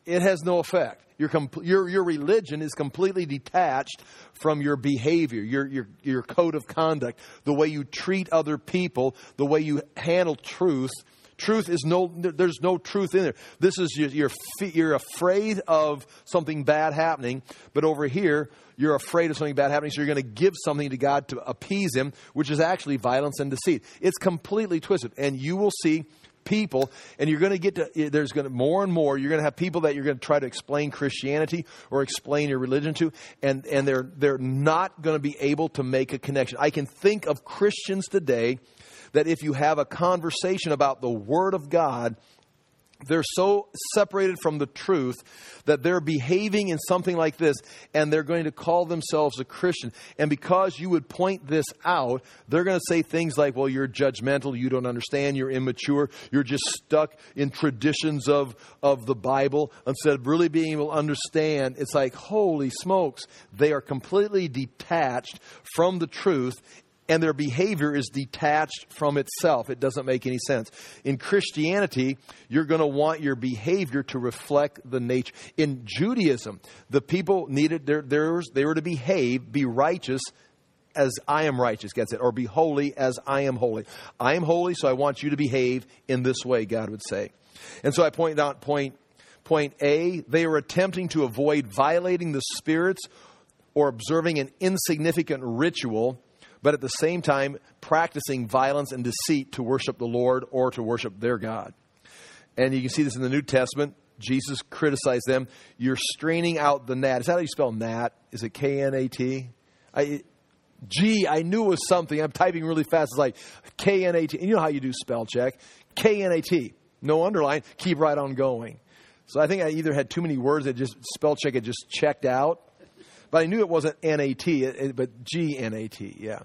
it has no effect. Your, compl- your, your religion is completely detached from your behavior, your, your, your code of conduct, the way you treat other people, the way you handle truth. Truth is no, there's no truth in there. This is, you're, you're afraid of something bad happening, but over here, you're afraid of something bad happening, so you're going to give something to God to appease Him, which is actually violence and deceit. It's completely twisted, and you will see people, and you're going to get to, there's going to, more and more, you're going to have people that you're going to try to explain Christianity or explain your religion to, and, and they're, they're not going to be able to make a connection. I can think of Christians today that if you have a conversation about the Word of God, they're so separated from the truth that they're behaving in something like this, and they're going to call themselves a Christian. And because you would point this out, they're going to say things like, well, you're judgmental, you don't understand, you're immature, you're just stuck in traditions of, of the Bible instead of really being able to understand. It's like, holy smokes, they are completely detached from the truth, and their behavior is detached from itself. It doesn't make any sense. In Christianity, you're going to want your behavior to reflect the nature. In Judaism, the people needed, their, their, they were to behave, be righteous as I am righteous, gets it, or be holy as I am holy. I am holy, so I want you to behave in this way, God would say. And so I point out point, point A, they were attempting to avoid violating the spirits or observing an insignificant ritual, but at the same time practicing violence and deceit to worship the Lord or to worship their God. And you can see this in the New Testament. Jesus criticized them. You're straining out the gnat. Is that how you spell gnat? Is it K N A T? I, gee, I knew it was something. I'm typing really fast. It's like K N A T. And you know how you do spell check. K N A T. No underline. Keep right on going. So I think I either had too many words that just spell check had just checked out. But I knew it wasn't N A T, but G N A T, yeah.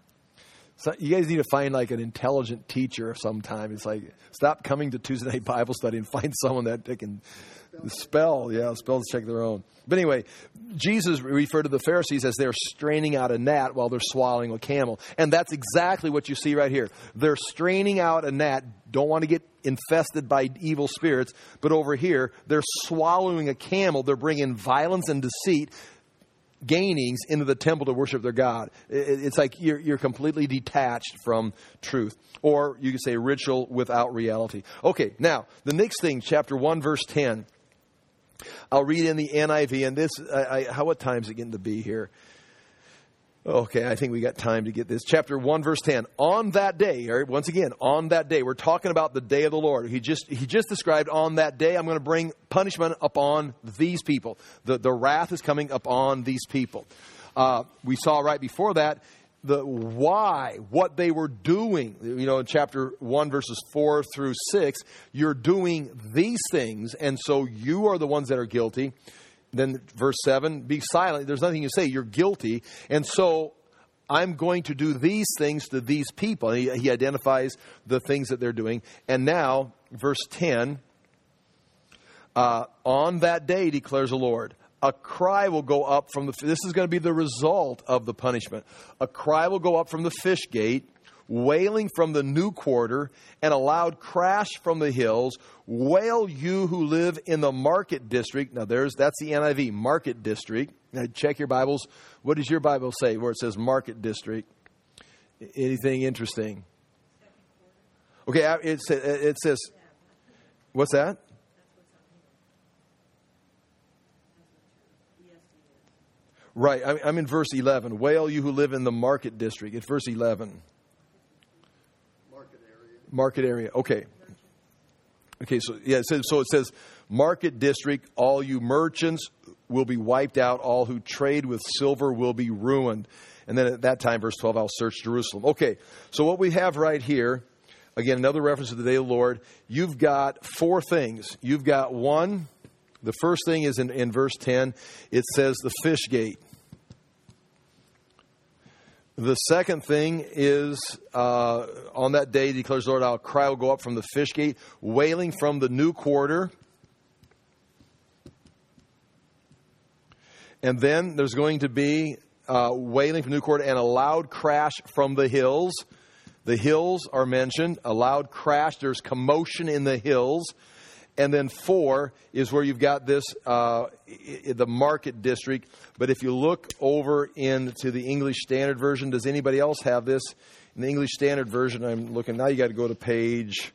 So you guys need to find like an intelligent teacher sometime. It's like, stop coming to Tuesday night Bible study and find someone that they can spell, yeah, spell check their own. But anyway, Jesus referred to the Pharisees as they're straining out a gnat while they're swallowing a camel. And that's exactly what you see right here. They're straining out a gnat, don't want to get infested by evil spirits. But over here, they're swallowing a camel. They're bringing violence and deceit, gainings into the temple to worship their God. It's like you're, you're completely detached from truth. Or you could say ritual without reality. Okay, now, the next thing, chapter one, verse ten. I'll read in the N I V, and this, I, I, how, what time is it getting to be here? Okay, I think we got time to get this. Chapter one, verse ten. On that day, all right, once again, on that day, we're talking about the day of the Lord. He just he just described on that day, I'm going to bring punishment upon these people. The, the wrath is coming upon these people. Uh, we saw right before that, the why, what they were doing. You know, in chapter one, verses four through six, you're doing these things, and so you are the ones that are guilty. Then verse seven, be silent. There's nothing to say. You're guilty. And so I'm going to do these things to these people. He, he identifies the things that they're doing. And now, verse ten, uh, on that day, declares the Lord, a cry will go up from the, this is going to be the result of the punishment. A cry will go up from the fish gate, wailing from the new quarter, and a loud crash from the hills. Wail, you who live in the market district. Now, there's that's the N I V, market district. Now, check your Bibles. What does your Bible say where it says market district? Anything interesting? Okay, it says, it says what's that? Right, I'm in verse eleven. Wail, you who live in the market district. It's verse eleven. Market area. Okay. Okay, so yeah, it says, so it says, market district, all you merchants will be wiped out. All who trade with silver will be ruined. And then at that time, verse twelve, I'll search Jerusalem. Okay, so what we have right here, again, another reference to the day of the Lord. You've got four things. You've got one, the first thing is in, in verse ten. It says the fish gate. The second thing is, uh, on that day, declares the Lord, our cry will go up from the fish gate, wailing from the new quarter. And then there's going to be uh, wailing from the new quarter and a loud crash from the hills. The hills are mentioned, a loud crash. There's commotion in the hills. And then four is where you've got this, uh, the market district. But if you look over into the English Standard Version, does anybody else have this? In the English Standard Version, I'm looking, now you got to go to page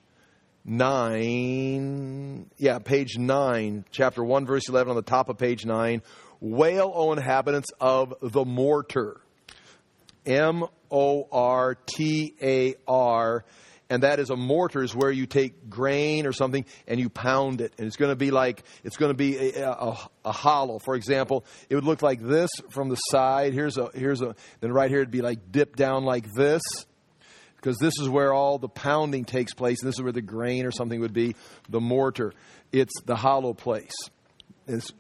nine. Yeah, page nine, chapter one, verse eleven on the top of page nine. Wail, O inhabitants of the mortar. M O R T A R. And that is a mortar, is where you take grain or something and you pound it. And it's going to be like, it's going to be a, a, a hollow. For example, it would look like this from the side. Here's a, here's a, then right here it'd be like dipped down like this. Because this is where all the pounding takes place. And this is where the grain or something would be, the mortar. It's the hollow place. It's,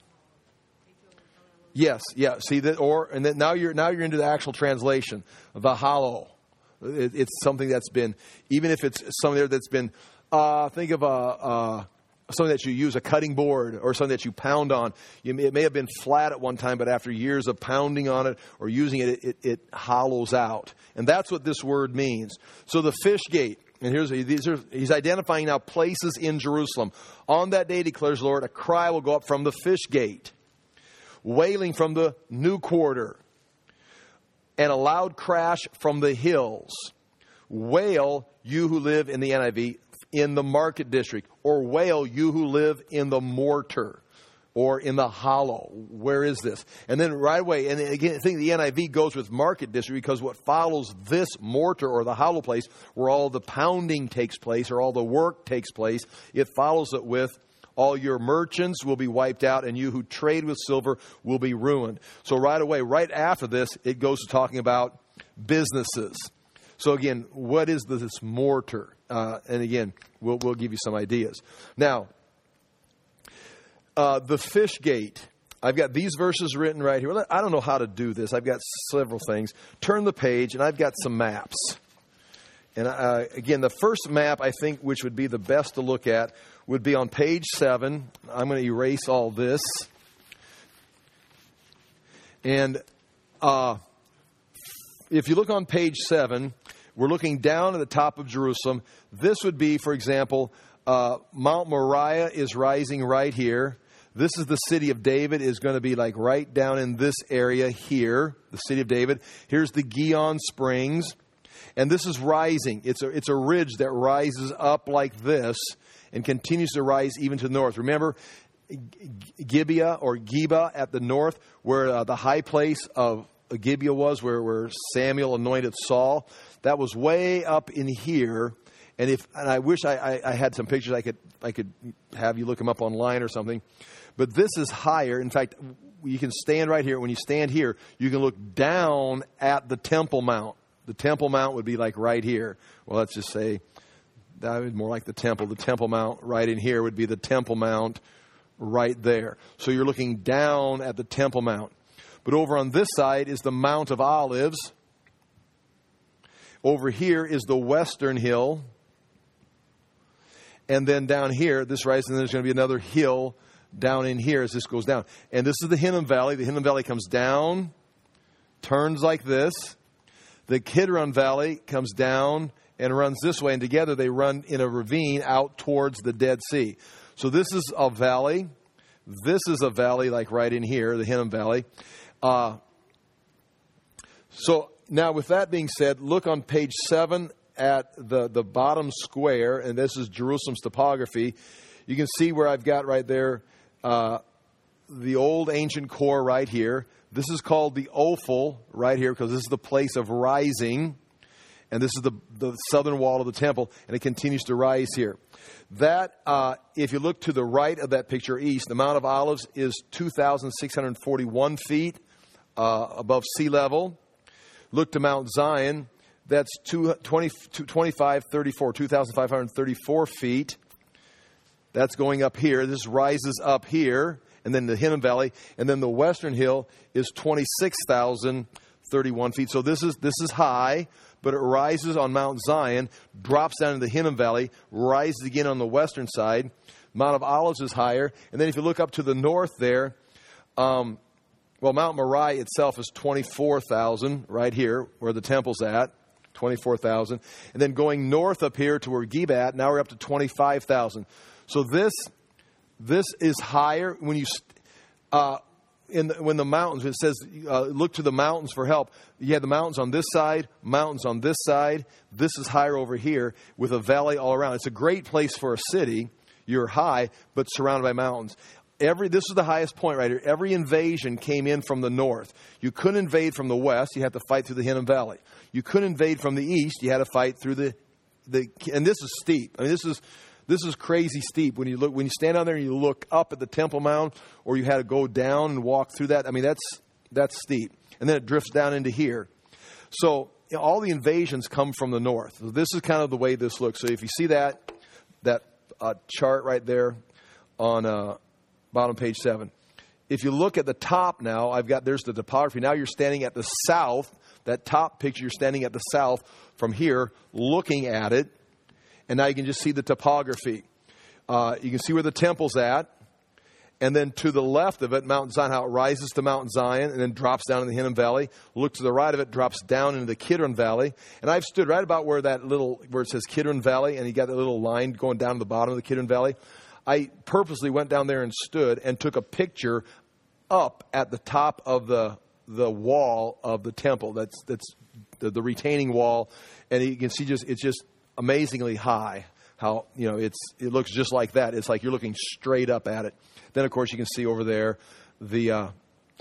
yes, yeah. See that, or, and then now you're, now you're into the actual translation, the hollow. It's something that's been, even if it's something there that's been, uh, think of a, uh, something that you use, a cutting board, or something that you pound on. You may, it may have been flat at one time, but after years of pounding on it or using it, it, it, it hollows out. And that's what this word means. So the fish gate, and here's these are, he's identifying now places in Jerusalem. On that day, declares the Lord, a cry will go up from the fish gate, wailing from the new quarter, and a loud crash from the hills. Wail, you who live in the N I V, in the market district. Or wail, you who live in the mortar. Or in the hollow. Where is this? And then right away, and again, I think the N I V goes with market district because what follows this mortar or the hollow place, where all the pounding takes place or all the work takes place, it follows it with all your merchants will be wiped out, and you who trade with silver will be ruined. So right away, right after this, it goes to talking about businesses. So again, what is this mortar? Uh, and again, we'll, we'll give you some ideas. Now, uh, the fish gate. I've got these verses written right here. I don't know how to do this. I've got several things. Turn the page, and I've got some maps. And uh, again, the first map, I think, which would be the best to look at, would be on page seven. I'm going to erase all this. And uh, if you look on page seven, we're looking down at the top of Jerusalem. This would be, for example, uh, Mount Moriah is rising right here. This is the city of David, is going to be like right down in this area here, the city of David. Here's the Gihon Springs. And this is rising. It's a, it's a ridge that rises up like this and continues to rise even to the north. Remember Gibeah or Geba at the north, where uh, the high place of Gibeah was, where, where Samuel anointed Saul. That was way up in here. And if and I wish I, I, I had some pictures I could I could have you look them up online or something. But this is higher. In fact, you can stand right here. When you stand here, you can look down at the Temple Mount. The Temple Mount would be like right here. Well, let's just say that would be more like the temple. The Temple Mount right in here would be the Temple Mount right there. So you're looking down at the Temple Mount. But over on this side is the Mount of Olives. Over here is the Western Hill. And then down here, this rises, and there's going to be another hill down in here as this goes down. And this is the Hinnom Valley. The Hinnom Valley comes down, turns like this. The Kidron Valley comes down and runs this way, and together they run in a ravine out towards the Dead Sea. So this is a valley. This is a valley like right in here, the Hinnom Valley. Uh, so now with that being said, look on page seven at the, the bottom square, and this is Jerusalem's topography. You can see where I've got right there uh, the old ancient core right here. This is called the Ophel right here because this is the place of rising. And this is the, the southern wall of the temple. And it continues to rise here. That, uh, if you look to the right of that picture east, the Mount of Olives is two thousand six hundred forty-one feet uh, above sea level. Look to Mount Zion. That's twenty-five thirty-four, two thousand five hundred thirty-four feet. That's going up here. This rises up here. And then the Hinnom Valley, and then the Western Hill is twenty-six thousand thirty-one feet. So this is this is high, but it rises on Mount Zion, drops down in the Hinnom Valley, rises again on the western side. Mount of Olives is higher. And then if you look up to the north there, um, well, Mount Moriah itself is twenty-four thousand right here, where the temple's at, twenty-four thousand. And then going north up here to where Geba at, now we're up to twenty-five thousand. So this this is higher when you uh, in the, when the mountains. It says uh, look to the mountains for help. You have the mountains on this side, mountains on this side. This is higher over here with a valley all around. It's a great place for a city. You're high, but surrounded by mountains. Every this is the highest point right here. Every invasion came in from the north. You couldn't invade from the west. You had to fight through the Hinnom Valley. You couldn't invade from the east. You had to fight through the the. And this is steep. I mean, this is this is crazy steep. When you look, when you stand down there and you look up at the Temple Mount, or you had to go down and walk through that. I mean, that's that's steep. And then it drifts down into here. So you know, all the invasions come from the north. So this is kind of the way this looks. So if you see that that uh, chart right there on. Uh, Bottom page seven. If you look at the top now, I've got, there's the topography. Now you're standing at the south. That top picture, you're standing at the south from here, looking at it. And now you can just see the topography. Uh, you can see where the temple's at. And then to the left of it, Mount Zion, how it rises to Mount Zion and then drops down in the Hinnom Valley. Look to the right of it, drops down into the Kidron Valley. And I've stood right about where that little, where it says Kidron Valley, and you got that little line going down to the bottom of the Kidron Valley. I purposely went down there and stood and took a picture up at the top of the the wall of the temple. That's that's the, the retaining wall, and you can see just it's just amazingly high. How you know it's it looks just like that. It's like you're looking straight up at it. Then of course you can see over there the uh,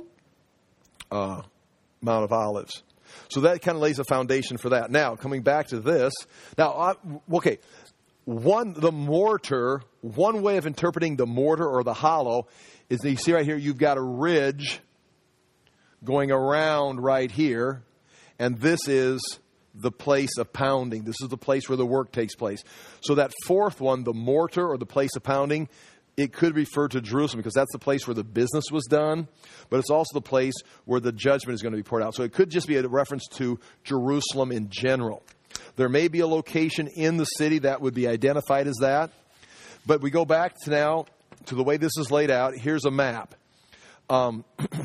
uh, Mount of Olives. So that kind of lays a foundation for that. Now coming back to this. Now uh, okay. One, the mortar, one way of interpreting the mortar or the hollow is that you see right here, you've got a ridge going around right here. And this is the place of pounding. This is the place where the work takes place. So that fourth one, the mortar or the place of pounding, it could refer to Jerusalem because that's the place where the business was done. But it's also the place where the judgment is going to be poured out. So it could just be a reference to Jerusalem in general. There may be a location in the city that would be identified as that. But we go back to now to the way this is laid out. Here's a map. Um,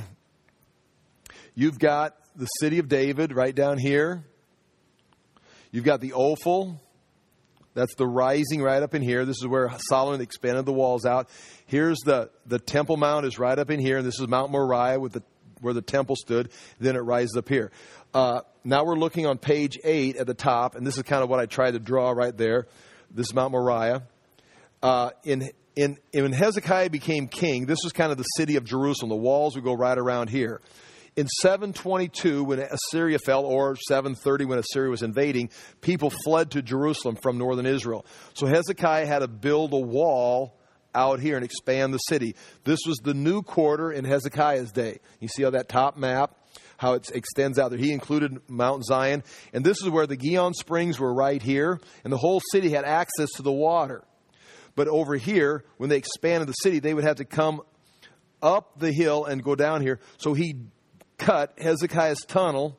you've got the city of David right down here. You've got the Ophel. That's the rising right up in here. This is where Solomon expanded the walls out. Here's the, the Temple Mount is right up in here. And this is Mount Moriah with the where the temple stood. Then it rises up here. Uh, now we're looking on page eight at the top, and this is kind of what I tried to draw right there. This is Mount Moriah. Uh, in, in, in when Hezekiah became king, this was kind of the city of Jerusalem. The walls would go right around here. In seven twenty-two, when Assyria fell, or seven thirty when Assyria was invading, people fled to Jerusalem from northern Israel. So Hezekiah had to build a wall out here and expand the city. This was the new quarter in Hezekiah's day. You see how that top map, how it extends out there. He included Mount Zion. And this is where the Gihon Springs were right here. And the whole city had access to the water. But over here, when they expanded the city, they would have to come up the hill and go down here. So he cut Hezekiah's tunnel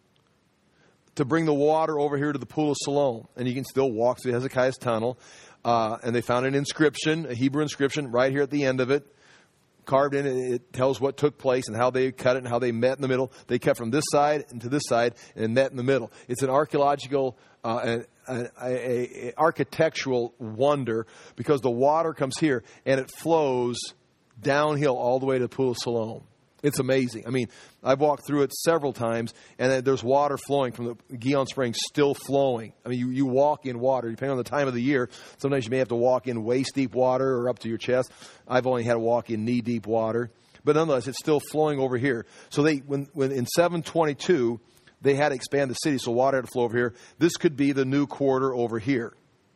to bring the water over here to the Pool of Siloam. And you can still walk through Hezekiah's tunnel. Uh, and they found an inscription, a Hebrew inscription, right here at the end of it. Carved in it, it tells what took place and how they cut it and how they met in the middle. They cut from this side into this side and met in the middle. It's an archaeological, uh, a, a, a architectural wonder because the water comes here and it flows downhill all the way to the Pool of Siloam. It's amazing. I mean, I've walked through it several times, and there's water flowing from the Gihon Springs, still flowing. I mean, you, you walk in water, depending on the time of the year. Sometimes you may have to walk in waist-deep water or up to your chest. I've only had to walk in knee-deep water. But nonetheless, it's still flowing over here. So they, when, when in seven twenty-two, they had to expand the city, so water had to flow over here. This could be the new quarter over here.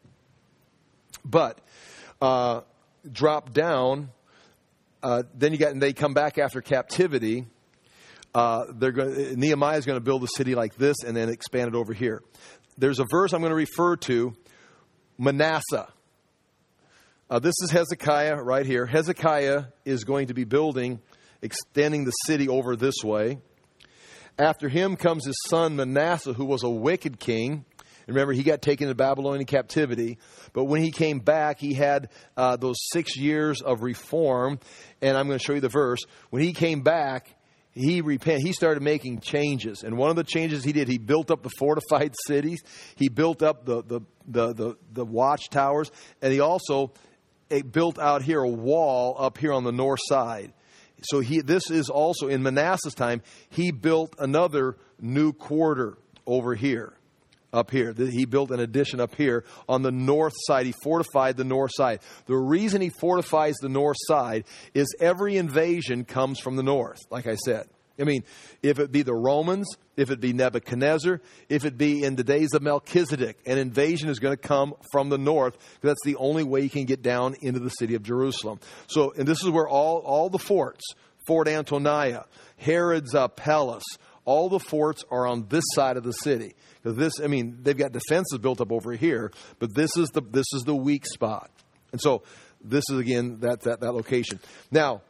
But uh, drop down... Uh, then you got, and they come back after captivity. Uh, they're going. Nehemiah is going to build a city like this and then expand it over here. There's a verse I'm going to refer to, Manasseh. Uh, this is Hezekiah right here. Hezekiah is going to be building, extending the city over this way. After him comes his son Manasseh, who was a wicked king. And remember, he got taken to Babylonian captivity. But when he came back, he had uh, those six years of reform. And I'm going to show you the verse. When he came back, he repented. He started making changes. And one of the changes he did, he built up the fortified cities. He built up the the the the, the watchtowers. And he also built out here a wall up here on the north side. So he, this is also, in Manasseh's time, he built another new quarter over here, up here. He built an addition up here on the north side. He fortified the north side. The reason he fortifies the north side is every invasion comes from the north, like I said. I mean, if it be the Romans, if it be Nebuchadnezzar, if it be in the days of Melchizedek, an invasion is going to come from the north, because that's the only way you can get down into the city of Jerusalem. So, and this is where all, all the forts, Fort Antonia, Herod's uh, palace, all the forts are on this side of the city. Because this, I mean, they've got defenses built up over here, but this is the this is the weak spot. And so, this is again that that, that location. Now,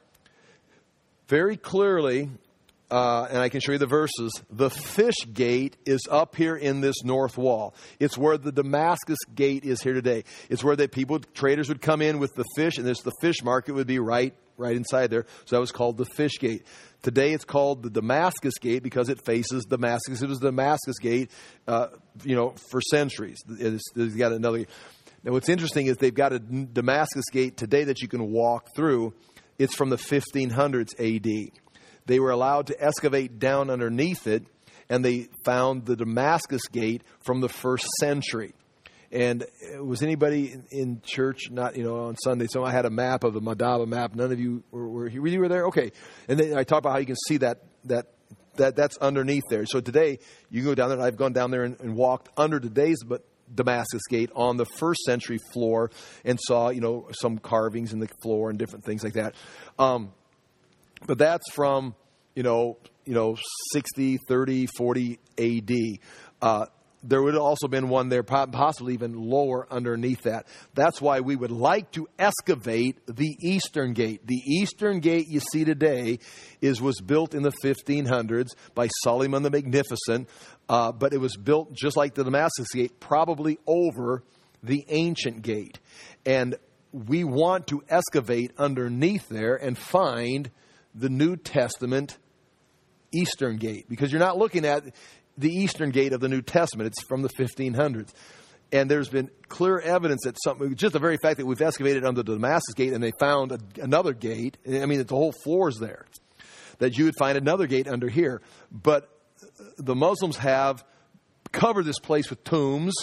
very clearly. Uh, and I can show you the verses. The fish gate is up here in this north wall. It's where the Damascus gate is here today. It's where the people, traders would come in with the fish, and this the fish market would be right, right inside there. So that was called the fish gate. Today it's called the Damascus gate because it faces Damascus. It was the Damascus gate, uh, you know, for centuries. It's, it's got another. Now what's interesting is they've got a Damascus gate today that you can walk through. It's from the fifteen hundreds A D. They were allowed to excavate down underneath it, and they found the Damascus gate from the first century. And was anybody in, in church, not, you know, on Sunday? So I had a map of the Madaba map. None of you were, were you really were there? Okay. And then I talked about how you can see that that that that's underneath there. So today you can go down there. And I've gone down there and, and walked under today's but Damascus gate on the first century floor and saw, you know, some carvings in the floor and different things like that. Um, But that's from, you know, you know, sixty, thirty, forty A D. Uh, there would have also been one there, possibly even lower underneath that. That's why we would like to excavate the eastern gate. The eastern gate you see today is was built in the fifteen hundreds by Solomon the Magnificent, uh, but it was built just like the Damascus gate, probably over the ancient gate. And we want to excavate underneath there and find the New Testament Eastern Gate, because you're not looking at the Eastern Gate of the New Testament. It's from the fifteen hundreds. And there's been clear evidence that something, just the very fact that we've excavated under the Damascus gate and they found a, another gate, I mean, the whole floor is there, that you would find another gate under here. But the Muslims have covered this place with tombs,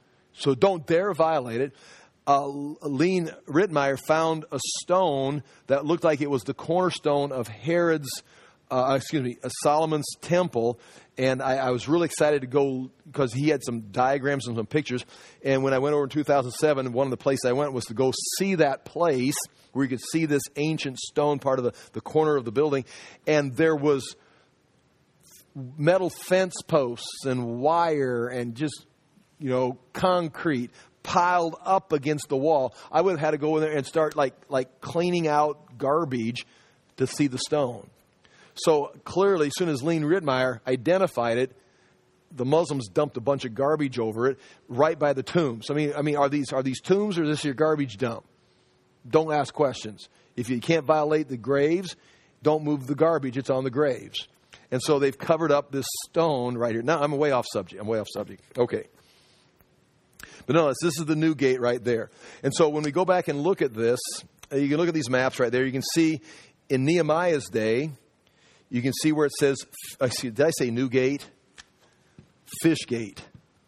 so don't dare violate it. Uh, Lean Rittmeyer found a stone that looked like it was the cornerstone of Herod's, uh, excuse me, uh, Solomon's temple. And I, I was really excited to go because he had some diagrams and some pictures. And when I went over in two thousand seven, one of the places I went was to go see that place where you could see this ancient stone part of the, the corner of the building. And there was metal fence posts and wire and just, you know, concrete piled up against the wall. I would have had to go in there and start like like cleaning out garbage to see the stone. So clearly, as soon as Lean Rittmeyer identified it, the Muslims dumped a bunch of garbage over it right by the tombs. I mean, I mean, are these are these tombs or is this your garbage dump? Don't ask questions. If you can't violate the graves, don't move the garbage. It's on the graves. And so they've covered up this stone right here. Now I'm way off subject. I'm way off subject. Okay. But no, this is the new gate right there. And so when we go back and look at this, you can look at these maps right there. You can see in Nehemiah's day, you can see where it says, did I say new gate? Fish gate.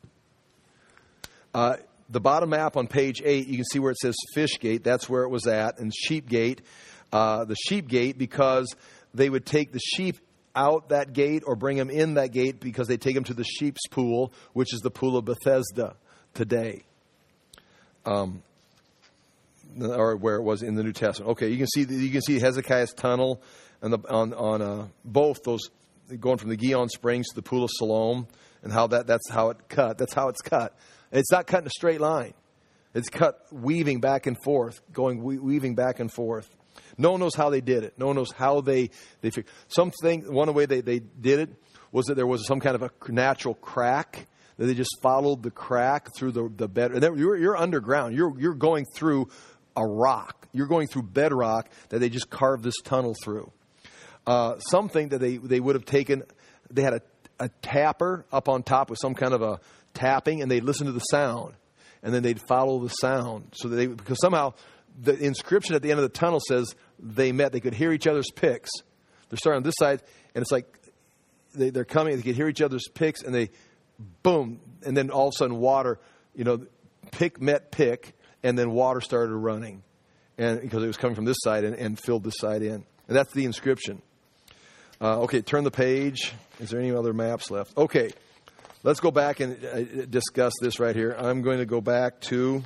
Uh, the bottom map on page eight, you can see where it says fish gate. That's where it was at. And sheep gate, uh, the sheep gate, because they would take the sheep out that gate or bring them in that gate because they take them to the sheep's pool, which is the pool of Bethesda today, um, or where it was in the New Testament. Okay, you can see you can see Hezekiah's tunnel and the, on on uh, both those going from the Gihon Springs to the Pool of Siloam, and how that that's how it cut. That's how it's cut. It's not cut in a straight line. It's cut weaving back and forth, going we, weaving back and forth. No one knows how they did it. No one knows how they they figured. Something one way they, they did it was that there was some kind of a natural crack. That they just followed the crack through the, the bed. And you're, you're underground. You're, you're going through a rock. You're going through bedrock that they just carved this tunnel through. Uh, something that they, they would have taken, they had a, a tapper up on top with some kind of a tapping, and they'd listen to the sound. And then they'd follow the sound. So that they, because somehow the inscription at the end of the tunnel says they met. They could hear each other's picks. They're starting on this side, and it's like they, they're coming. They could hear each other's picks, and they, boom, and then all of a sudden water, you know, pick met pick, and then water started running, and because it was coming from this side and, and filled this side in. And that's the inscription. Uh, okay, turn the page. Is there any other maps left? Okay, let's go back and uh, discuss this right here. I'm going to go back to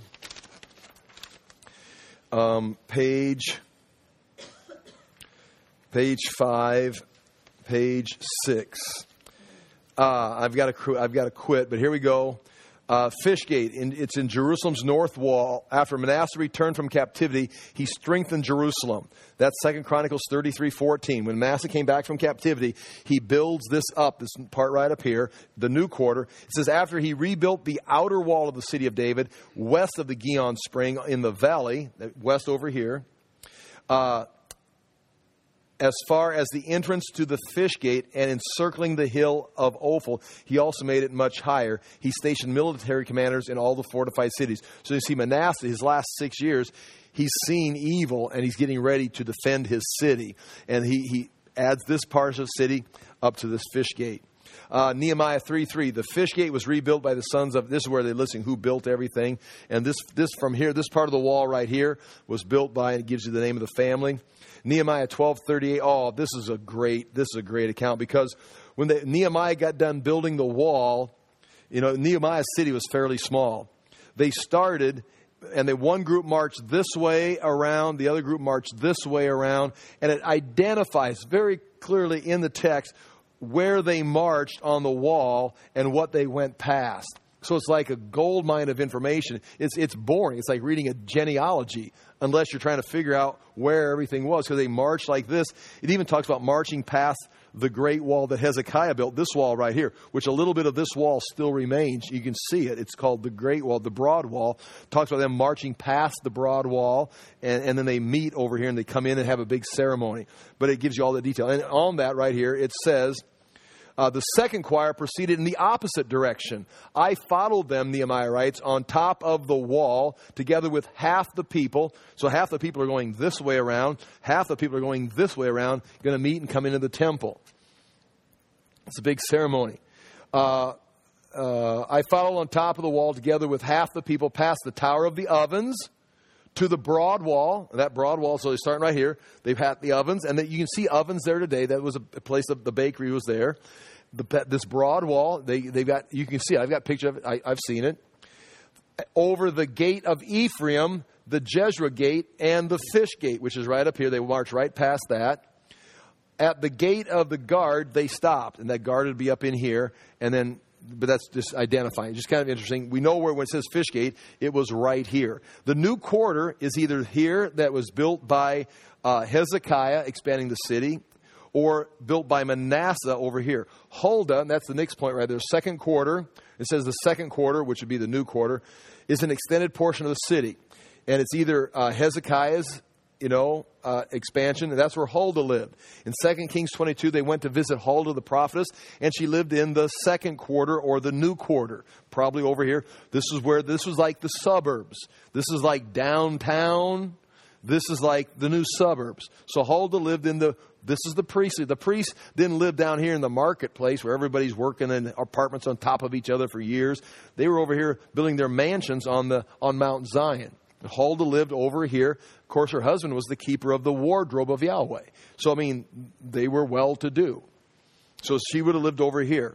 um, page page five, page six. Uh, I've got to I've got to quit, but here we go. Uh, Fishgate, in, it's in Jerusalem's north wall. After Manasseh returned from captivity, he strengthened Jerusalem. That's Second Chronicles thirty-three fourteen. When Manasseh came back from captivity, he builds this up, this part right up here, the new quarter. It says, after he rebuilt the outer wall of the city of David, west of the Gihon spring in the valley, west over here, uh, as far as the entrance to the fish gate and encircling the hill of Ophel, he also made it much higher. He stationed military commanders in all the fortified cities. So you see Manasseh, his last six years, he's seen evil and he's getting ready to defend his city. And he, he adds this part of the city up to this fish gate. Uh, Nehemiah three three, the fish gate was rebuilt by the sons of, this is where they're listing who built everything. And this, this from here, this part of the wall right here was built by, and it gives you the name of the family. Nehemiah twelve thirty-eight. Oh, this is a great, this is a great account, because when the, Nehemiah got done building the wall, you know, Nehemiah's city was fairly small. They started, and the one group marched this way around, the other group marched this way around, and it identifies very clearly in the text where they marched on the wall and what they went past. So it's like a gold mine of information. It's it's boring. It's like reading a genealogy, unless you're trying to figure out where everything was, because they marched like this. It even talks about marching past the great wall that Hezekiah built, this wall right here, which a little bit of this wall still remains. You can see it. It's called the Great Wall, the Broad Wall. It talks about them marching past the Broad Wall, and, and then they meet over here, and they come in and have a big ceremony. But it gives you all the detail. And on that right here, it says, Uh, the second choir proceeded in the opposite direction. I followed them, Nehemiah writes, on top of the wall, together with half the people. So half the people are going this way around. Half the people are going this way around, going to meet and come into the temple. It's a big ceremony. Uh, uh, I followed on top of the wall, together with half the people, past the Tower of the Ovens to the broad wall. That broad wall, so they're starting right here. They've had the ovens, and that you can see ovens there today. That was a place that the bakery was there. The, this broad wall, they they got. You can see. I've got a picture of it. I, I've seen it. Over the gate of Ephraim, the Jezreel gate, and the fish gate, which is right up here. They march right past that. At the gate of the guard, they stopped, and that guard would be up in here, and then. But that's just identifying. Just kind of interesting. We know where when it says fish gate, it was right here. The new quarter is either here, that was built by uh, Hezekiah, expanding the city, or built by Manasseh over here. Huldah, and that's the next point right there, second quarter. It says the second quarter, which would be the new quarter, is an extended portion of the city. And it's either uh, Hezekiah's, you know, uh, expansion, and that's where Huldah lived. In Second Kings twenty-two, they went to visit Huldah the prophetess, and she lived in the second quarter, or the new quarter, probably over here. This is where, this was like the suburbs. This is like downtown. This is like the new suburbs. So Huldah lived in the, this is the priestly. The priests didn't live down here in the marketplace where everybody's working in apartments on top of each other for years. They were over here building their mansions on the on Mount Zion. Huldah lived over here. Of course, her husband was the keeper of the wardrobe of Yahweh. So, I mean, they were well-to-do. So she would have lived over here.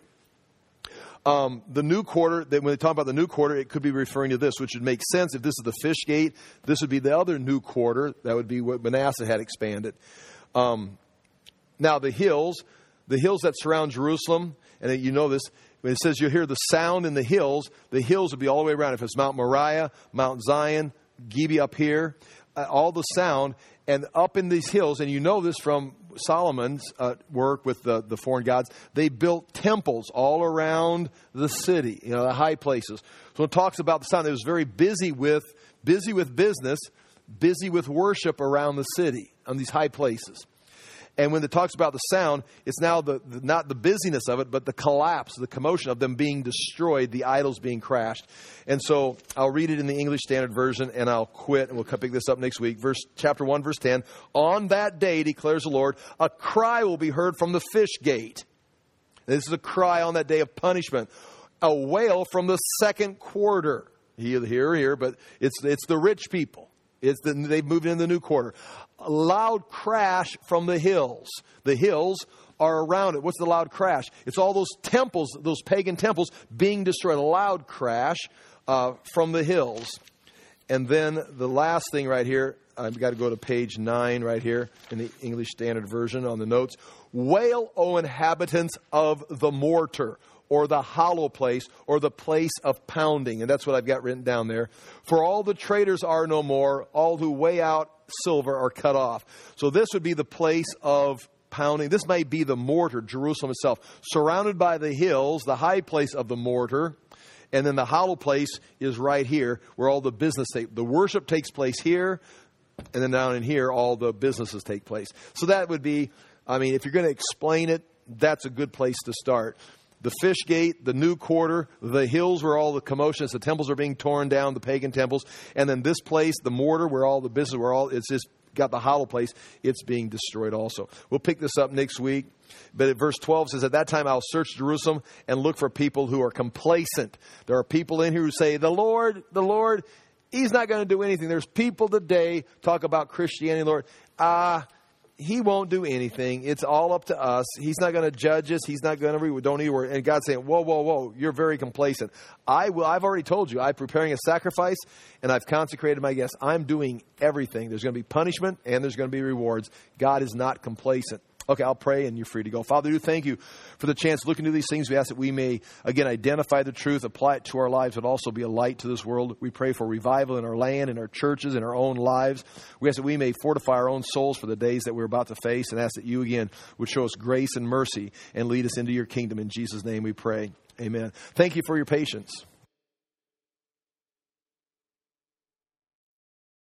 Um, the new quarter, when they talk about the new quarter, it could be referring to this, which would make sense. If this is the fish gate, this would be the other new quarter. That would be what Manasseh had expanded. Um, now, the hills, the hills that surround Jerusalem, and you know this, when it says you hear the sound in the hills, the hills would be all the way around. If it's Mount Moriah, Mount Zion, Gibeah up here, uh, all the sound, and up in these hills, and you know this from Solomon's uh, work with the, the foreign gods, they built temples all around the city, you know, the high places. So it talks about the sound, it was very busy with, busy with business, busy with worship around the city, on these high places. And when it talks about the sound, it's now the, the not the busyness of it, but the collapse, the commotion of them being destroyed, the idols being crashed. And so I'll read it in the English Standard Version, and I'll quit, and we'll pick this up next week. Verse chapter one, verse ten. On that day, declares the Lord, a cry will be heard from the fish gate. This is a cry on that day of punishment. A wail from the second quarter. Here, here, here, but it's it's the rich people. It's the, they've moved into the new quarter. A loud crash from the hills. The hills are around it. What's the loud crash? It's all those temples, those pagan temples being destroyed. A loud crash uh, from the hills. And then the last thing right here, I've got to go to page nine right here in the English Standard Version on the notes. Wail, O inhabitants of the mortar, or the hollow place, or the place of pounding. And that's what I've got written down there. For all the traders are no more, all who weigh out silver are cut off. So this would be the place of pounding. This might be the mortar, Jerusalem itself, surrounded by the hills, the high place of the mortar. And then the hollow place is right here, where all the business, take, the worship takes place here. And then down in here, all the businesses take place. So that would be, I mean, if you're going to explain it, that's a good place to start. The fish gate, the new quarter, the hills where all the commotions, the temples are being torn down, the pagan temples. And then this place, the mortar, where all the business, where all, it's just got the hollow place, it's being destroyed also. We'll pick this up next week. But at verse twelve says, at that time I'll search Jerusalem and look for people who are complacent. There are people in here who say, the Lord, the Lord, He's not going to do anything. There's people today talk about Christianity, Lord. Ah, uh, He won't do anything. It's all up to us. He's not going to judge us. He's not going to, don't even, and God's saying, whoa, whoa, whoa, you're very complacent. I will, I've already told you, I'm preparing a sacrifice and I've consecrated my guests. I'm doing everything. There's going to be punishment and there's going to be rewards. God is not complacent. Okay, I'll pray and you're free to go. Father, we thank you for the chance to look into these things. We ask that we may, again, identify the truth, apply it to our lives, but also be a light to this world. We pray for revival in our land, in our churches, in our own lives. We ask that we may fortify our own souls for the days that we're about to face, and ask that you, again, would show us grace and mercy and lead us into your kingdom. In Jesus' name we pray. Amen. Thank you for your patience.